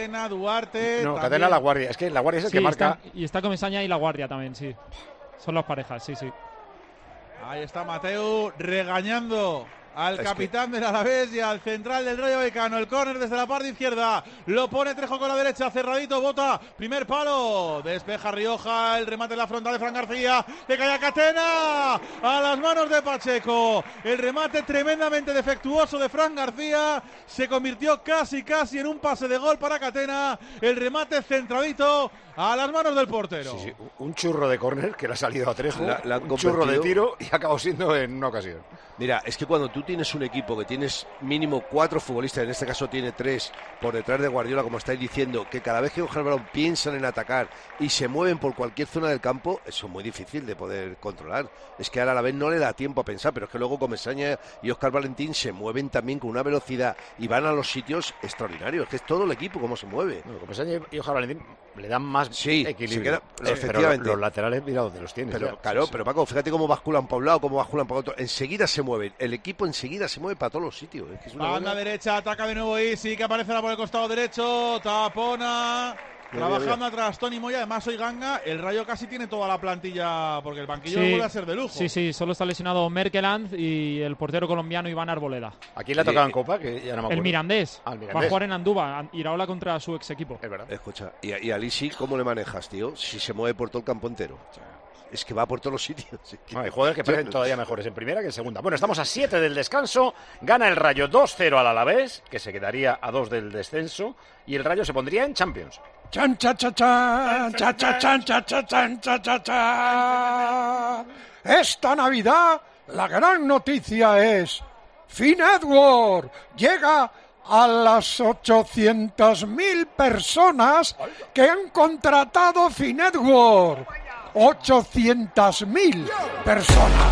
No, Catena La Guardia. Es que La Guardia es el que marca. Está Comesaña y La Guardia también, sí. Son las parejas, sí. Ahí está Mateu regañando al capitán del Alavés y al central del Rayo Vallecano. El córner desde la parte izquierda, lo pone Trejo con la derecha, cerradito, bota, primer palo, despeja Rioja, el remate en la frontal de Fran García, le cae a Catena, a las manos de Pacheco, el remate tremendamente defectuoso de Fran García, se convirtió casi en un pase de gol para Catena, el remate centradito a las manos del portero. Sí, un churro de córner que le ha salido a Trejo, un churro de tiro y ha acabado siendo en una ocasión. Mira, es que cuando tú tienes un equipo que tienes mínimo 4 futbolistas, en este caso tiene 3 por detrás de Guardiola, como estáis diciendo, que cada vez que cogen el balón piensan en atacar y se mueven por cualquier zona del campo, eso es muy difícil de poder controlar. Es que ahora a la vez no le da tiempo a pensar, pero es que luego Comesaña y Óscar Valentín se mueven también con una velocidad y van a los sitios extraordinarios. Es que es todo el equipo cómo se mueve. Bueno, Comesaña y Óscar Valentín le dan más equilibrio. Efectivamente. Pero los laterales, mira dónde los tienes. Pero, claro, pero Paco, fíjate cómo basculan para un lado, cómo basculan para otro. Enseguida se mueven. El equipo enseguida se mueve para todos los sitios. Es que es una banda derecha, ataca de nuevo Isi, que aparece por el costado derecho, tapona. Trabajando atrás Tony Moya, además hoy Ganga, el Rayo casi tiene toda la plantilla porque el banquillo vuelve a ser de lujo. Sí, solo está lesionado Merkeland y el portero colombiano Iván Arboleda. ¿A quién le ha tocado en Copa? Que ya no me acuerdo. El Mirandés. Va a jugar en Andúba, Iraola contra su ex equipo. Es verdad. Escucha, y a Lisi, ¿cómo le manejas, tío? Si se mueve por todo el campo entero. Es que va por todos los sitios. Hay jugadores que parecen todavía mejores en primera que en segunda. Bueno, estamos a 7 del descanso. Gana el Rayo 2-0 al Alavés, que se quedaría a 2 del descenso. Y el Rayo se pondría en Champions. Chan, cha, cha, chan, cha, cha, chan, cha, cha, chan, cha, cha, cha. Esta Navidad la gran noticia es Finetworld llega a las 800.000 personas que han contratado Finetworld. 800.000 personas.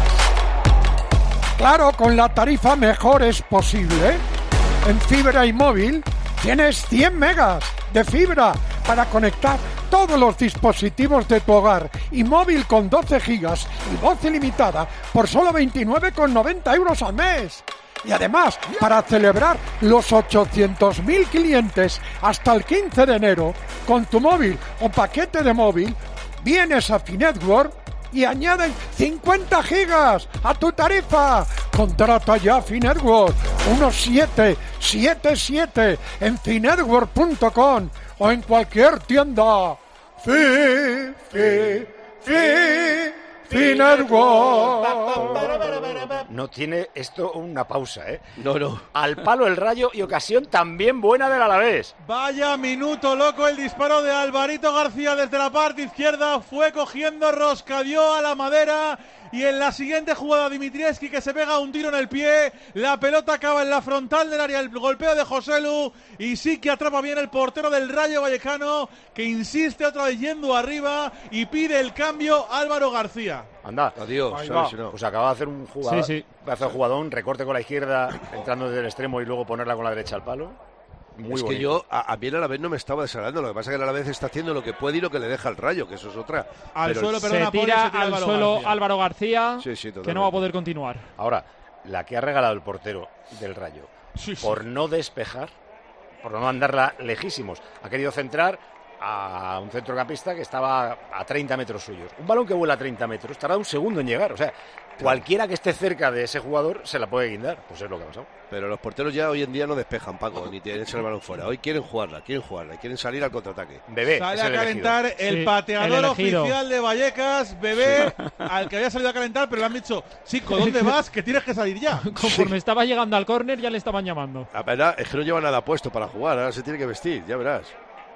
Claro, con la tarifa mejor es posible. En fibra y móvil tienes 100 megas de fibra para conectar todos los dispositivos de tu hogar y móvil con 12 gigas y voz ilimitada por solo 29,90 euros al mes. Y además, para celebrar los 800.000 clientes hasta el 15 de enero, con tu móvil o paquete de móvil, vienes a Finetworld y añaden 50 gigas a tu tarifa. Contrata ya Finetworld 1777 en cinetwork.com o en cualquier tienda. Network. No tiene esto una pausa, ¿eh? No. Al palo el Rayo y ocasión también buena del Alavés. Vaya minuto loco el disparo de Alvarito García desde la parte izquierda. Fue cogiendo rosca, dio a la madera. Y en la siguiente jugada Dimitrievski, que se pega un tiro en el pie. La pelota acaba en la frontal del área. El golpeo de Joselu. Y sí que atrapa bien el portero del Rayo Vallecano, que insiste otra vez yendo arriba y pide el cambio Álvaro García. Anda. Adiós. Pues acaba de hacer un jugador, jugadón, recorte con la izquierda, entrando desde el extremo y luego ponerla con la derecha al palo. Muy es bonito. Que yo, a mí el Alavés no me estaba desagradando. Lo que pasa es que el Alavés está haciendo lo que puede y lo que le deja al Rayo, que eso es otra. Se tira al suelo Álvaro García, que no va a poder continuar. Ahora, la que ha regalado el portero del Rayo, por no despejar, por no mandarla lejísimos, ha querido centrar a un centrocampista que estaba a 30 metros suyos. Un balón que vuela a 30 metros tarda un segundo en llegar. O sea, cualquiera que esté cerca de ese jugador se la puede guindar. Pues es lo que ha pasado. Pero los porteros ya hoy en día no despejan, Paco, ni tienen echar el balón fuera. Hoy quieren jugarla, quieren salir al contraataque. Bebé sale a calentar el pateador oficial de Vallecas, Bebé, al que había salido a calentar, pero le han dicho, chico, ¿dónde vas? Que tienes que salir ya. Conforme estaba llegando al córner ya le estaban llamando. La verdad es que no lleva nada puesto para jugar, ahora se tiene que vestir, ya verás.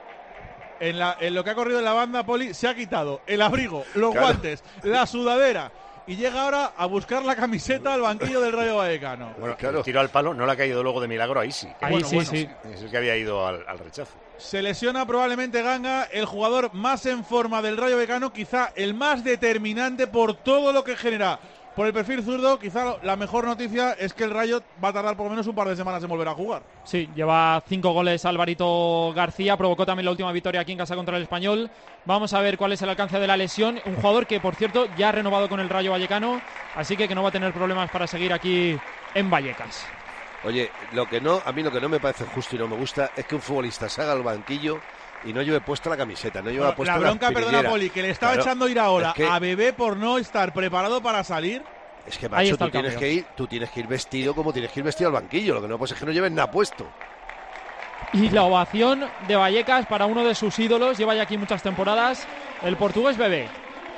En lo que ha corrido en la banda, Poli, se ha quitado el abrigo, los guantes, la sudadera y llega ahora a buscar la camiseta al banquillo del Rayo Vallecano. Bueno, el tiro al palo no le ha caído luego de milagro a Isi. Sí. Es el que había ido al rechazo. Se lesiona probablemente Ganga, el jugador más en forma del Rayo Vallecano, quizá el más determinante por todo lo que genera. Por el perfil zurdo, quizá la mejor noticia es que el Rayo va a tardar por lo menos un par de semanas en volver a jugar. Sí, lleva 5 goles Alvarito García, provocó también la última victoria aquí en casa contra el Español. Vamos a ver cuál es el alcance de la lesión. Un jugador que, por cierto, ya ha renovado con el Rayo Vallecano, así que no va a tener problemas para seguir aquí en Vallecas. Oye, a mí lo que no me parece justo y no me gusta es que un futbolista salga al banquillo y no lleve puesta la camiseta, no lleva puesta la bronca, perdona, Poli, que le estaba echando ir ahora a Bebé por no estar preparado para salir. Es que, macho, tú tienes que ir vestido como tienes que ir vestido al banquillo. Lo que no puede es que no lleves nada puesto. Y la ovación de Vallecas para uno de sus ídolos, lleva ya aquí muchas temporadas, el portugués Bebé.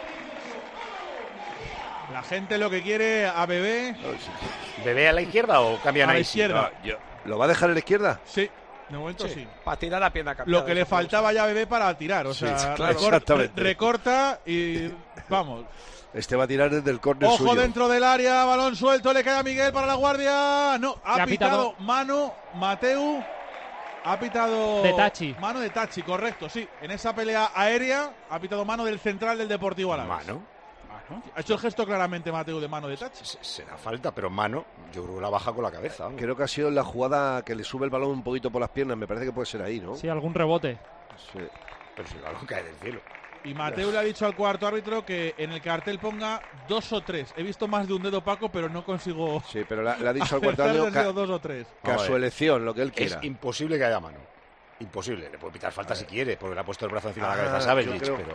La gente lo que quiere a Bebé. ¿Bebé a la izquierda o cambian a la izquierda? ¿Lo va a dejar a la izquierda? Sí. De momento sí. Para tirar la pierna cambiada. Lo que le faltaba ya a Bebé para tirar. O sea, recorta y vamos. Este va a tirar desde el córner suyo. Ojo dentro del área, balón suelto, le queda a Miguel para la guardia. No, ha pitado mano Mateu. Ha pitado de Tachi. Mano de Tachi, correcto, sí. En esa pelea aérea ha pitado mano del central del Deportivo Alavés. ¿Mano? Ha hecho el gesto claramente Mateu de mano de Tachi. Será falta, pero mano, yo creo que la baja con la cabeza. ¿no? Creo que ha sido la jugada que le sube el balón un poquito por las piernas. Me parece que puede ser ahí, ¿no? Sí, algún rebote. Sí. Pero si el balón cae del cielo. Y Mateu le ha dicho al cuarto árbitro que en el cartel ponga 2 o 3. He visto más de un dedo, Paco, pero no consigo. Sí, pero le ha dicho al cuarto árbitro 2 o 3. Que a su elección, lo que él quiera. Es imposible que haya mano. Imposible. Le puede pitar falta si quiere, porque le ha puesto el brazo encima de la cabeza a Sabeljic, pero.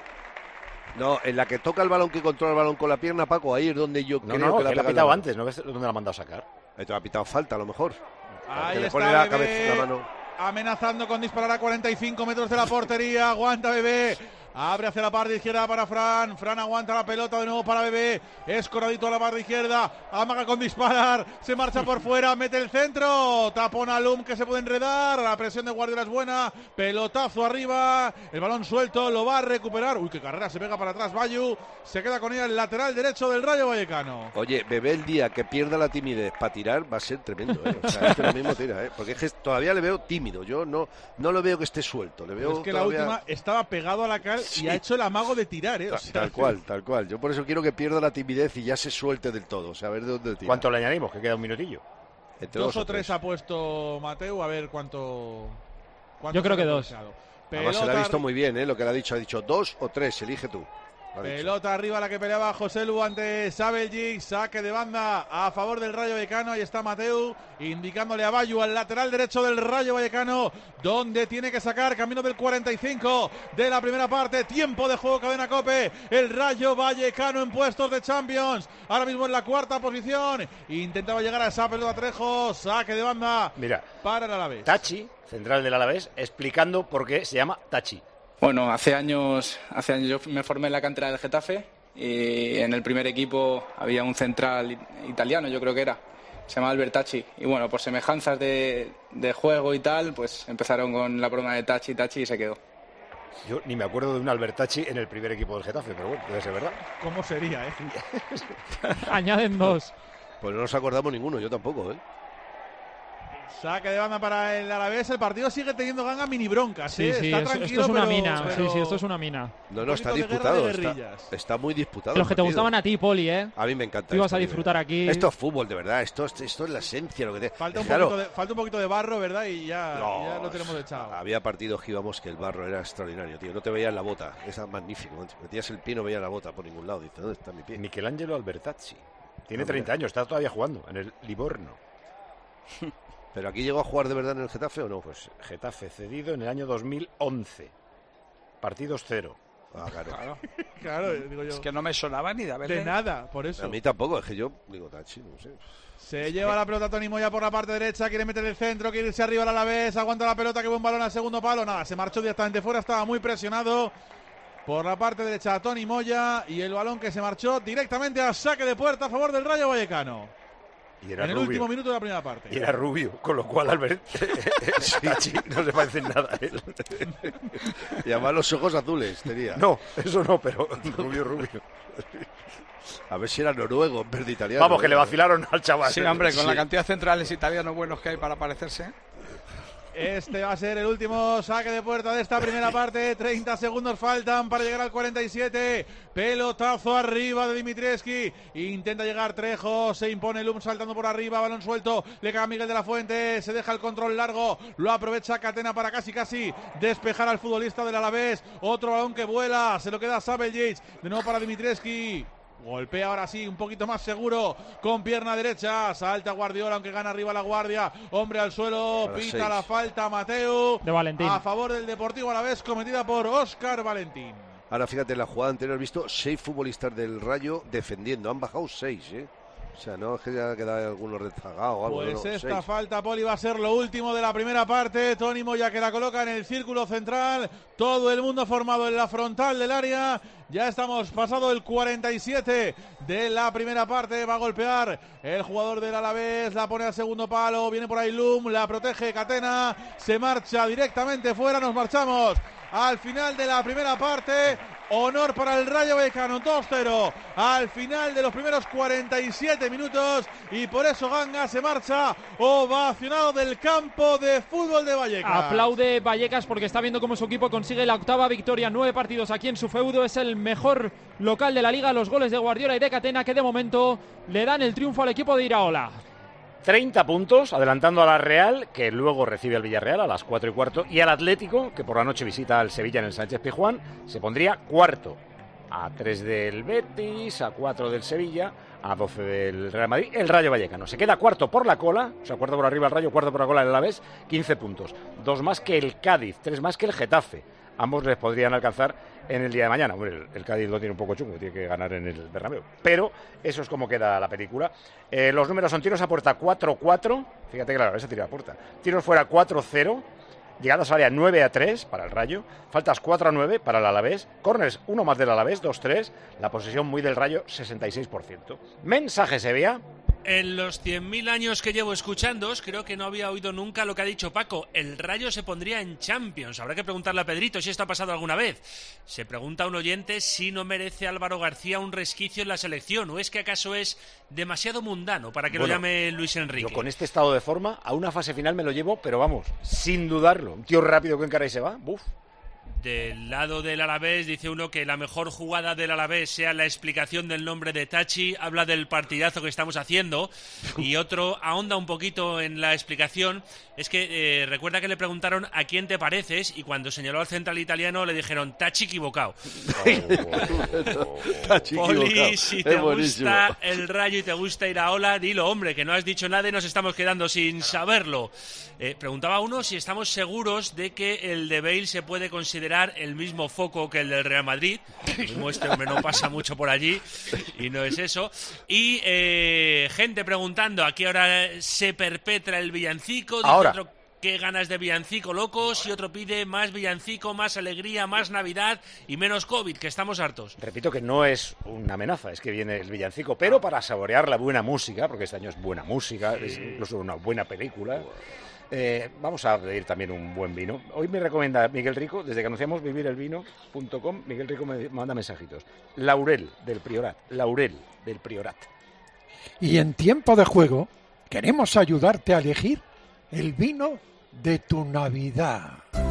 No, en la que toca el balón, que controla el balón con la pierna, Paco, ahí es donde yo creo que le ha pitado antes, ¿no ves dónde la ha mandado a sacar? Esto ha pitado falta, a lo mejor. Ahí le está pone la cabeza, la mano. Amenazando con disparar a 45 metros de la portería. Aguanta Bebé. Abre hacia la parte izquierda para Fran. Fran aguanta la pelota de nuevo para Bebé. Escoradito a la parte izquierda. Amaga con disparar. Se marcha por fuera. Mete el centro. Tapón a Lum que se puede enredar. La presión de Guardiola es buena. Pelotazo arriba. El balón suelto. Lo va a recuperar. Uy, qué carrera. Se pega para atrás Bayu. Se queda con ella el lateral derecho del Rayo Vallecano. Oye, Bebé el día que pierda la timidez para tirar va a ser tremendo, ¿eh? O sea, lo mismo tira, ¿eh? Porque es que todavía le veo tímido. Yo no lo veo que esté suelto. Le veo es que todavía... la última estaba pegado a la cal y ha hecho el amago de tirar, ¿eh? O sea, tal cual. Yo por eso quiero que pierda la timidez y ya se suelte del todo. O sea, a ver de dónde tira. ¿Cuánto le añadimos? Que queda un minutillo. 2 o 3 ha puesto Mateu. A ver cuánto yo creo que 2. Además se le ha visto muy bien, ¿eh? Lo que le ha dicho. Ha dicho 2 o 3. Elige tú. Pelota arriba la que peleaba José Lu ante Sabeljic, saque de banda a favor del Rayo Vallecano. Ahí está Mateu indicándole a Bayu, al lateral derecho del Rayo Vallecano, donde tiene que sacar, camino del 45 de la primera parte. Tiempo de juego, Cadena COPE. El Rayo Vallecano en puestos de Champions, ahora mismo en la cuarta posición. Intentaba llegar a esa pelota Trejo, saque de banda. Mira, para el Alavés. Tachi, central del Alavés, explicando por qué se llama Tachi. Bueno, hace años yo me formé en la cantera del Getafe y en el primer equipo había un central italiano, yo creo que era, se llamaba Albertacci. Y bueno, por semejanzas de juego y tal, pues empezaron con la broma de Tachi y se quedó. Yo ni me acuerdo de un Albertacci en el primer equipo del Getafe, pero bueno, debe ser verdad. ¿Cómo sería, Añaden dos. Pues no nos acordamos ninguno, yo tampoco, Saque de banda para el Alavés. El partido sigue teniendo ganga mini broncas. Sí, está tranquilo, esto es una mina. pero... Sí, esto es una mina. No, está disputado. Está muy disputado. Los que te gustaban a ti, Poli, A mí me encanta. Tú ibas a disfrutar aquí. Esto es fútbol, de verdad. Esto es la esencia. Lo que falta un poquito de barro, ¿verdad? Y ya lo tenemos echado. Había partidos que íbamos que el barro era extraordinario, tío. No te veías la bota. Era magnífico. Metías el pie, no veías la bota por ningún lado. Dice, ¿dónde está mi pie? Michelangelo Albertacci. Tiene 30 años, está todavía jugando en el Livorno. ¿Pero aquí llegó a jugar de verdad en el Getafe o no? Pues Getafe cedido en el año 2011. Partidos 0. Claro, digo yo. Es que no me sonaba ni de haberle... De nada, por eso. A mí tampoco, es que yo digo Tachi, no sé. Se lleva la pelota Toni Moya por la parte derecha, quiere meter el centro, quiere irse arriba al Alavés, aguanta la pelota, que buen balón al segundo palo. Nada, se marchó directamente fuera, estaba muy presionado. Por la parte derecha Toni Moya y el balón que se marchó directamente a saque de puerta a favor del Rayo Vallecano. Y era en el rubio. Último minuto de la primera parte. Y era rubio, con lo cual Albert sí, no se parece en nada a él. Y además los ojos azules tenía. No, eso no, pero rubio. A ver si era noruego en vez de italiano. Vamos, que le vacilaron al chaval. Sí, hombre, con la cantidad de centrales italianos buenos que hay para parecerse. Este va a ser el último saque de puerta de esta primera parte. 30 segundos faltan para llegar al 47. Pelotazo arriba de Dimitrievski. Intenta llegar Trejo. Se impone Lum saltando por arriba. Balón suelto. Le cae a Miguel de la Fuente. Se deja el control largo. Lo aprovecha Catena para casi despejar al futbolista del Alavés. Otro balón que vuela. Se lo queda Sabeljic. De nuevo para Dimitrievski. Golpea ahora sí, un poquito más seguro con pierna derecha. Salta Guardiola, aunque gana arriba la Guardia. Hombre al suelo, pita la falta Mateu de Valentín a favor del Deportivo Alavés, cometida por Óscar Valentín. Ahora fíjate, en la jugada anterior he visto 6 futbolistas del Rayo defendiendo. Han bajado 6, O sea, no es que ya queda alguno rezagado o algo. Pues no, esta 6. falta, Poli, va a ser lo último de la primera parte. Toni Moya que la coloca en el círculo central. Todo el mundo formado en la frontal del área. Ya estamos pasado el 47 de la primera parte. Va a golpear el jugador del Alavés. La pone al segundo palo. Viene por ahí Lum. La protege Catena. Se marcha directamente fuera. Nos marchamos al final de la primera parte. Honor para el Rayo Vallecano, 2-0 al final de los primeros 47 minutos y por eso Ganga se marcha ovacionado del campo de fútbol de Vallecas. Aplaude Vallecas porque está viendo cómo su equipo consigue la 8ª victoria, 9 partidos aquí en su feudo, es el mejor local de la liga, los goles de Guardiola y de Catena que de momento le dan el triunfo al equipo de Iraola. 30 puntos, adelantando a la Real, que luego recibe al Villarreal a las 4:15, y al Atlético, que por la noche visita al Sevilla en el Sánchez-Pizjuán, se pondría cuarto. A 3 del Betis, a 4 del Sevilla, a 12 del Real Madrid, el Rayo Vallecano. Se queda cuarto por la cola, o sea, cuarto por arriba el Rayo, cuarto por la cola el Alavés, 15 puntos. 2 más que el Cádiz, 3 más que el Getafe. Ambos les podrían alcanzar en el día de mañana. Bueno, el Cádiz lo tiene un poco chungo, tiene que ganar en el Bernabéu. Pero eso es como queda la película. Los números son tiros a puerta 4-4. Fíjate que claro, ese tiro a puerta. Tiros fuera 4-0. Llegadas al área 9-3 para el Rayo. Faltas 4-9 para el Alavés. Corners 1 más del Alavés, 2-3. La posesión muy del Rayo, 66%. Mensaje Sevilla. En los 100.000 años que llevo escuchándoos, creo que no había oído nunca lo que ha dicho Paco. El Rayo se pondría en Champions. Habrá que preguntarle a Pedrito si esto ha pasado alguna vez. Se pregunta a un oyente si no merece Álvaro García un resquicio en la selección, o es que acaso es demasiado mundano para que lo llame Luis Enrique. Yo con este estado de forma, a una fase final me lo llevo, pero vamos, sin dudarlo. Un tío rápido que encara y se va, ¡buf! Del lado del Alavés dice uno que la mejor jugada del Alavés sea la explicación del nombre de Tachi, habla del partidazo que estamos haciendo, y otro ahonda un poquito en la explicación. Es que recuerda que le preguntaron a quién te pareces y cuando señaló al central italiano le dijeron Tachi equivocado. Poli, si te gusta el Rayo y te gusta Iraola, dilo, hombre, que no has dicho nada y nos estamos quedando sin saberlo. Preguntaba uno si estamos seguros de que el de Bale se puede considerar el mismo foco que el del Real Madrid. Como este hombre no pasa mucho por allí y no es eso. Y gente preguntando a qué hora se perpetra el villancico. Dice ahora. Otro, qué ganas de villancico, locos. Y otro pide más villancico, más alegría, más Navidad y menos COVID, que estamos hartos. Repito que no es una amenaza, es que viene el villancico, pero para saborear la buena música, porque este año es buena música, es incluso una buena película. Vamos a pedir también un buen vino. Hoy me recomienda Miguel Rico, desde que anunciamos vivirelvino.com, Miguel Rico me manda mensajitos. Laurel del Priorat. Y en tiempo de juego, queremos ayudarte a elegir el vino de tu Navidad.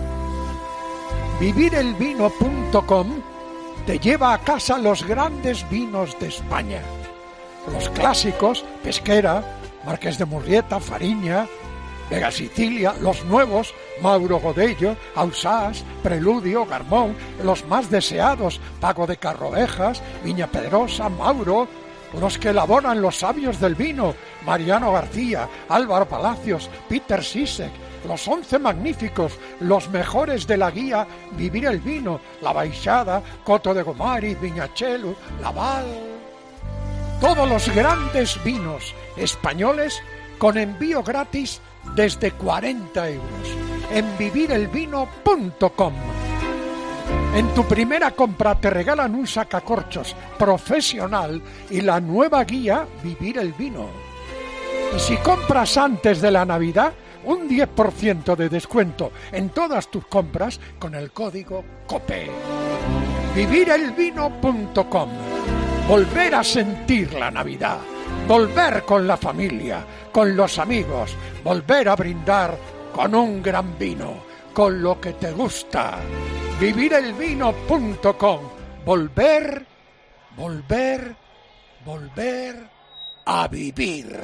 Vivirelvino.com te lleva a casa los grandes vinos de España. Los clásicos, Pesquera, Marqués de Murrieta, Fariña, Vega Sicilia, los nuevos, Mauro Godello, Ausás, Preludio, Garmón, los más deseados, Pago de Carrovejas, Viña Pedrosa, Mauro, los que elaboran los sabios del vino, Mariano García, Álvaro Palacios, Peter Sisek, los 11 magníficos, los mejores de la guía Vivir el Vino, La Baixada, Coto de Gomari, Viñachelo, Laval. Todos los grandes vinos españoles con envío gratis desde 40 euros en vivirelvino.com. En tu primera compra te regalan un sacacorchos profesional y la nueva guía Vivir el Vino. Y si compras antes de la Navidad, un 10% de descuento en todas tus compras con el código COPE. Vivirelvino.com. Volver a sentir la Navidad. Volver con la familia, con los amigos, volver a brindar con un gran vino, con lo que te gusta. Vivirelvino.com. Volver a vivir.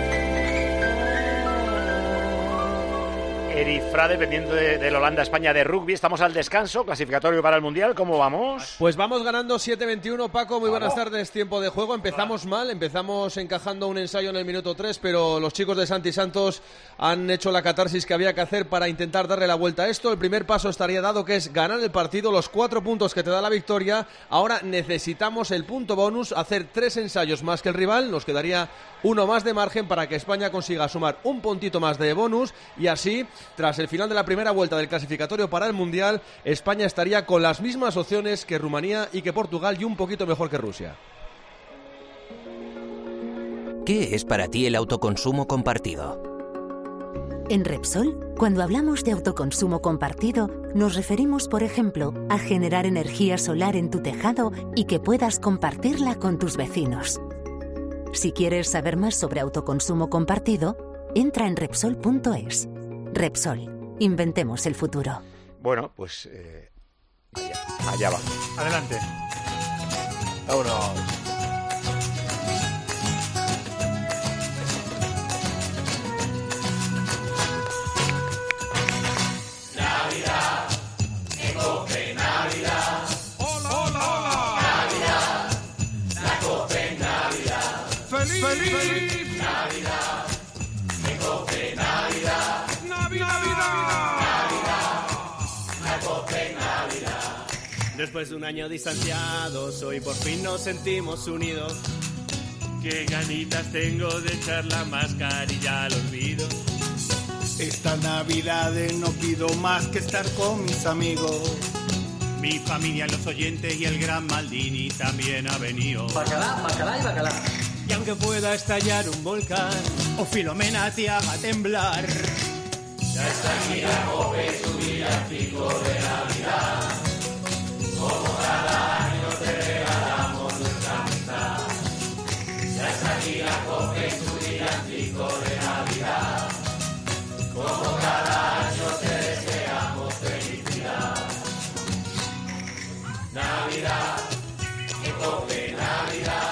Erifrade, dependiendo del Holanda-España de rugby, estamos al descanso, clasificatorio para el Mundial, ¿cómo vamos? Pues vamos ganando 7-21, Paco, muy buenas tardes, tiempo de juego, empezamos mal, empezamos encajando un ensayo en el minuto 3, pero los chicos de Santi Santos han hecho la catarsis que había que hacer para intentar darle la vuelta a esto. El primer paso estaría dado, que es ganar el partido, los 4 puntos que te da la victoria. Ahora necesitamos el punto bonus, hacer 3 ensayos más que el rival, nos quedaría uno más de margen para que España consiga sumar un puntito más de bonus y así, tras el final de la primera vuelta del clasificatorio para el Mundial, España estaría con las mismas opciones que Rumanía y que Portugal y un poquito mejor que Rusia. ¿Qué es para ti el autoconsumo compartido? En Repsol, cuando hablamos de autoconsumo compartido, nos referimos, por ejemplo, a generar energía solar en tu tejado y que puedas compartirla con tus vecinos. Si quieres saber más sobre autoconsumo compartido, entra en Repsol.es. Repsol, inventemos el futuro. Bueno, pues allá va. Adelante. Vámonos. Navidad, me coge Navidad. Hola, hola, hola. Navidad, la coge Navidad. ¡Feliz! ¡Feliz! Navidad, me coge Navidad. Después de un año distanciados, hoy por fin nos sentimos unidos. Qué ganitas tengo de echar la mascarilla al olvido. Esta Navidad no pido más que estar con mis amigos. Mi familia, los oyentes y el gran Maldini también ha venido. Bacalá, bacalá y bacalá. Y aunque pueda estallar un volcán o Filomena te haga temblar, ya está aquí la COPE, su villancico de Navidad. Como cada año te regalamos nuestra amistad. Ya está aquí la COPE, su villancico de Navidad. Como cada año te deseamos felicidad. Navidad, en COPE Navidad.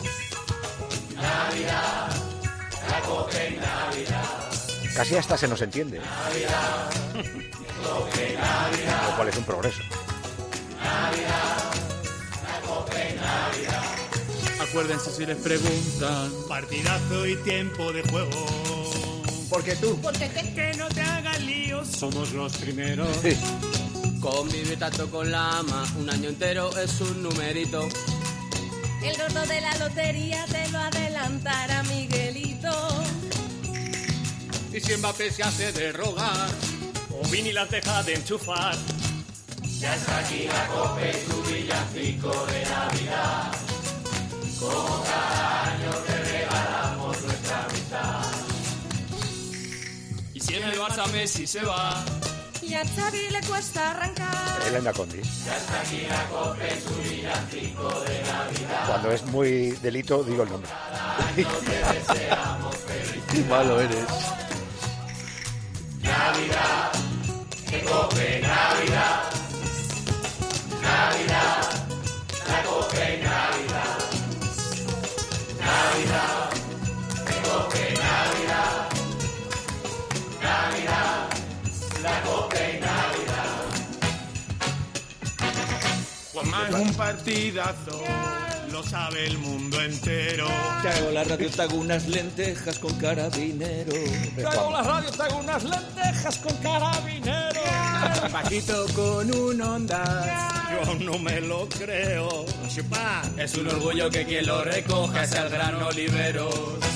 Navidad, la COPE en Navidad. Casi hasta se nos entiende. Navidad, COPE Navidad. Lo cual es un progreso. Navidad, la COPE en Navidad. Acuérdense si les preguntan. Partidazo y tiempo de juego. Porque tú. Porque que no te hagas líos. Somos los primeros. Sí. Convivir tanto con la ama, un año entero es un numerito. El gordo de la lotería te lo adelantará Miguelito. Y si Mbappé se hace de rogar, o Vini las deja de enchufar. Ya está aquí la COPE y su villancico de Navidad. Como cada año te regalamos nuestra amistad. Y si en el Barça Messi se va, y a Xavi le cuesta arrancar. Elena Condis. Ya está aquí la COPE y su villancico de Navidad. Cuando es muy delito, digo el nombre. Te deseamos feliz. Qué malo eres. Navidad, en COPE Navidad. Navidad, la COPE en Navidad. Navidad, en COPE Navidad. Navidad, la COPE en Navidad. Juanma es un partidazo, lo sabe el mundo entero. Te hago la radio, te hago unas lentejas con carabinero. Te hago la radio, te hago unas lentejas con carabinero. Paquito con un Honda. Yo no me lo creo. Chupa. Es un orgullo que quien lo recoja sea el gran Oliveros.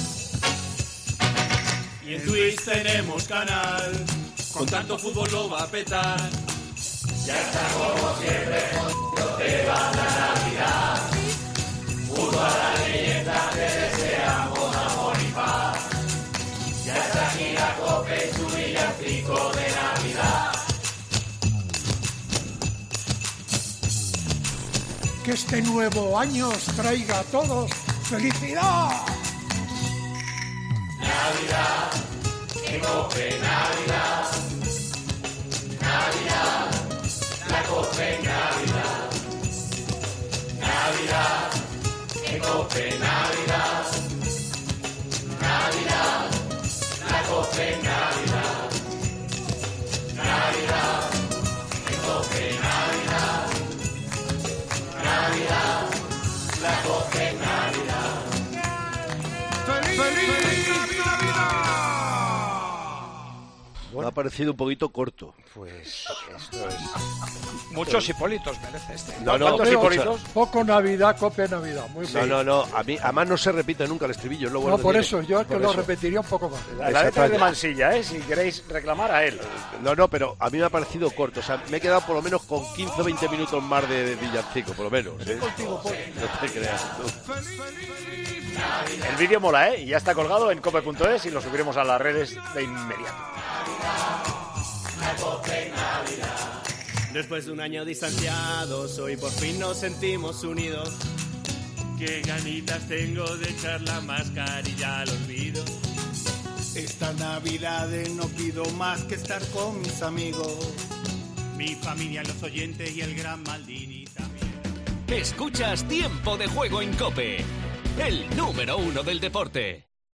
Y en Twitch tenemos canal, con tanto fútbol lo va a petar. Ya está como siempre, no te va la Navidad. Junto a la leyenda te deseamos amor y paz. Ya está aquí la COPE y su villancico de Navidad. Que este nuevo año os traiga a todos felicidad. Navidad, en COPE Navidad. Navidad, la COPE en Navidad. Navidad, en COPE Navidad. Navidad, la COPE en Navidad. Navidad, en COPE Navidad. Navidad, la COPE en Navidad. ¡Feliz Navidad! Me ha parecido un poquito corto. Pues esto es... Muchos Hipólitos merece este. No, ¿Cuántos Hipólitos? Poco Navidad, COPE Navidad. Muy bien. No. A mí, además no se repite nunca el estribillo. Lo No, por eso, yo que lo repetiría un poco más. La letra es de Mansilla, si queréis reclamar a él. No, pero a mí me ha parecido corto. O sea, me he quedado por lo menos con 15 o 20 minutos más de villancico, por lo menos. Contigo, Paul. No te creas tú. El vídeo mola, y ya está colgado en cope.es y lo subiremos a las redes de inmediato. Después de un año distanciados, hoy por fin nos sentimos unidos. Qué ganitas tengo de echar la mascarilla al olvido. Esta Navidad no pido más que estar con mis amigos. Mi familia, los oyentes y el gran Maldini también. Escuchas Tiempo de Juego en COPE, el número 1 del deporte.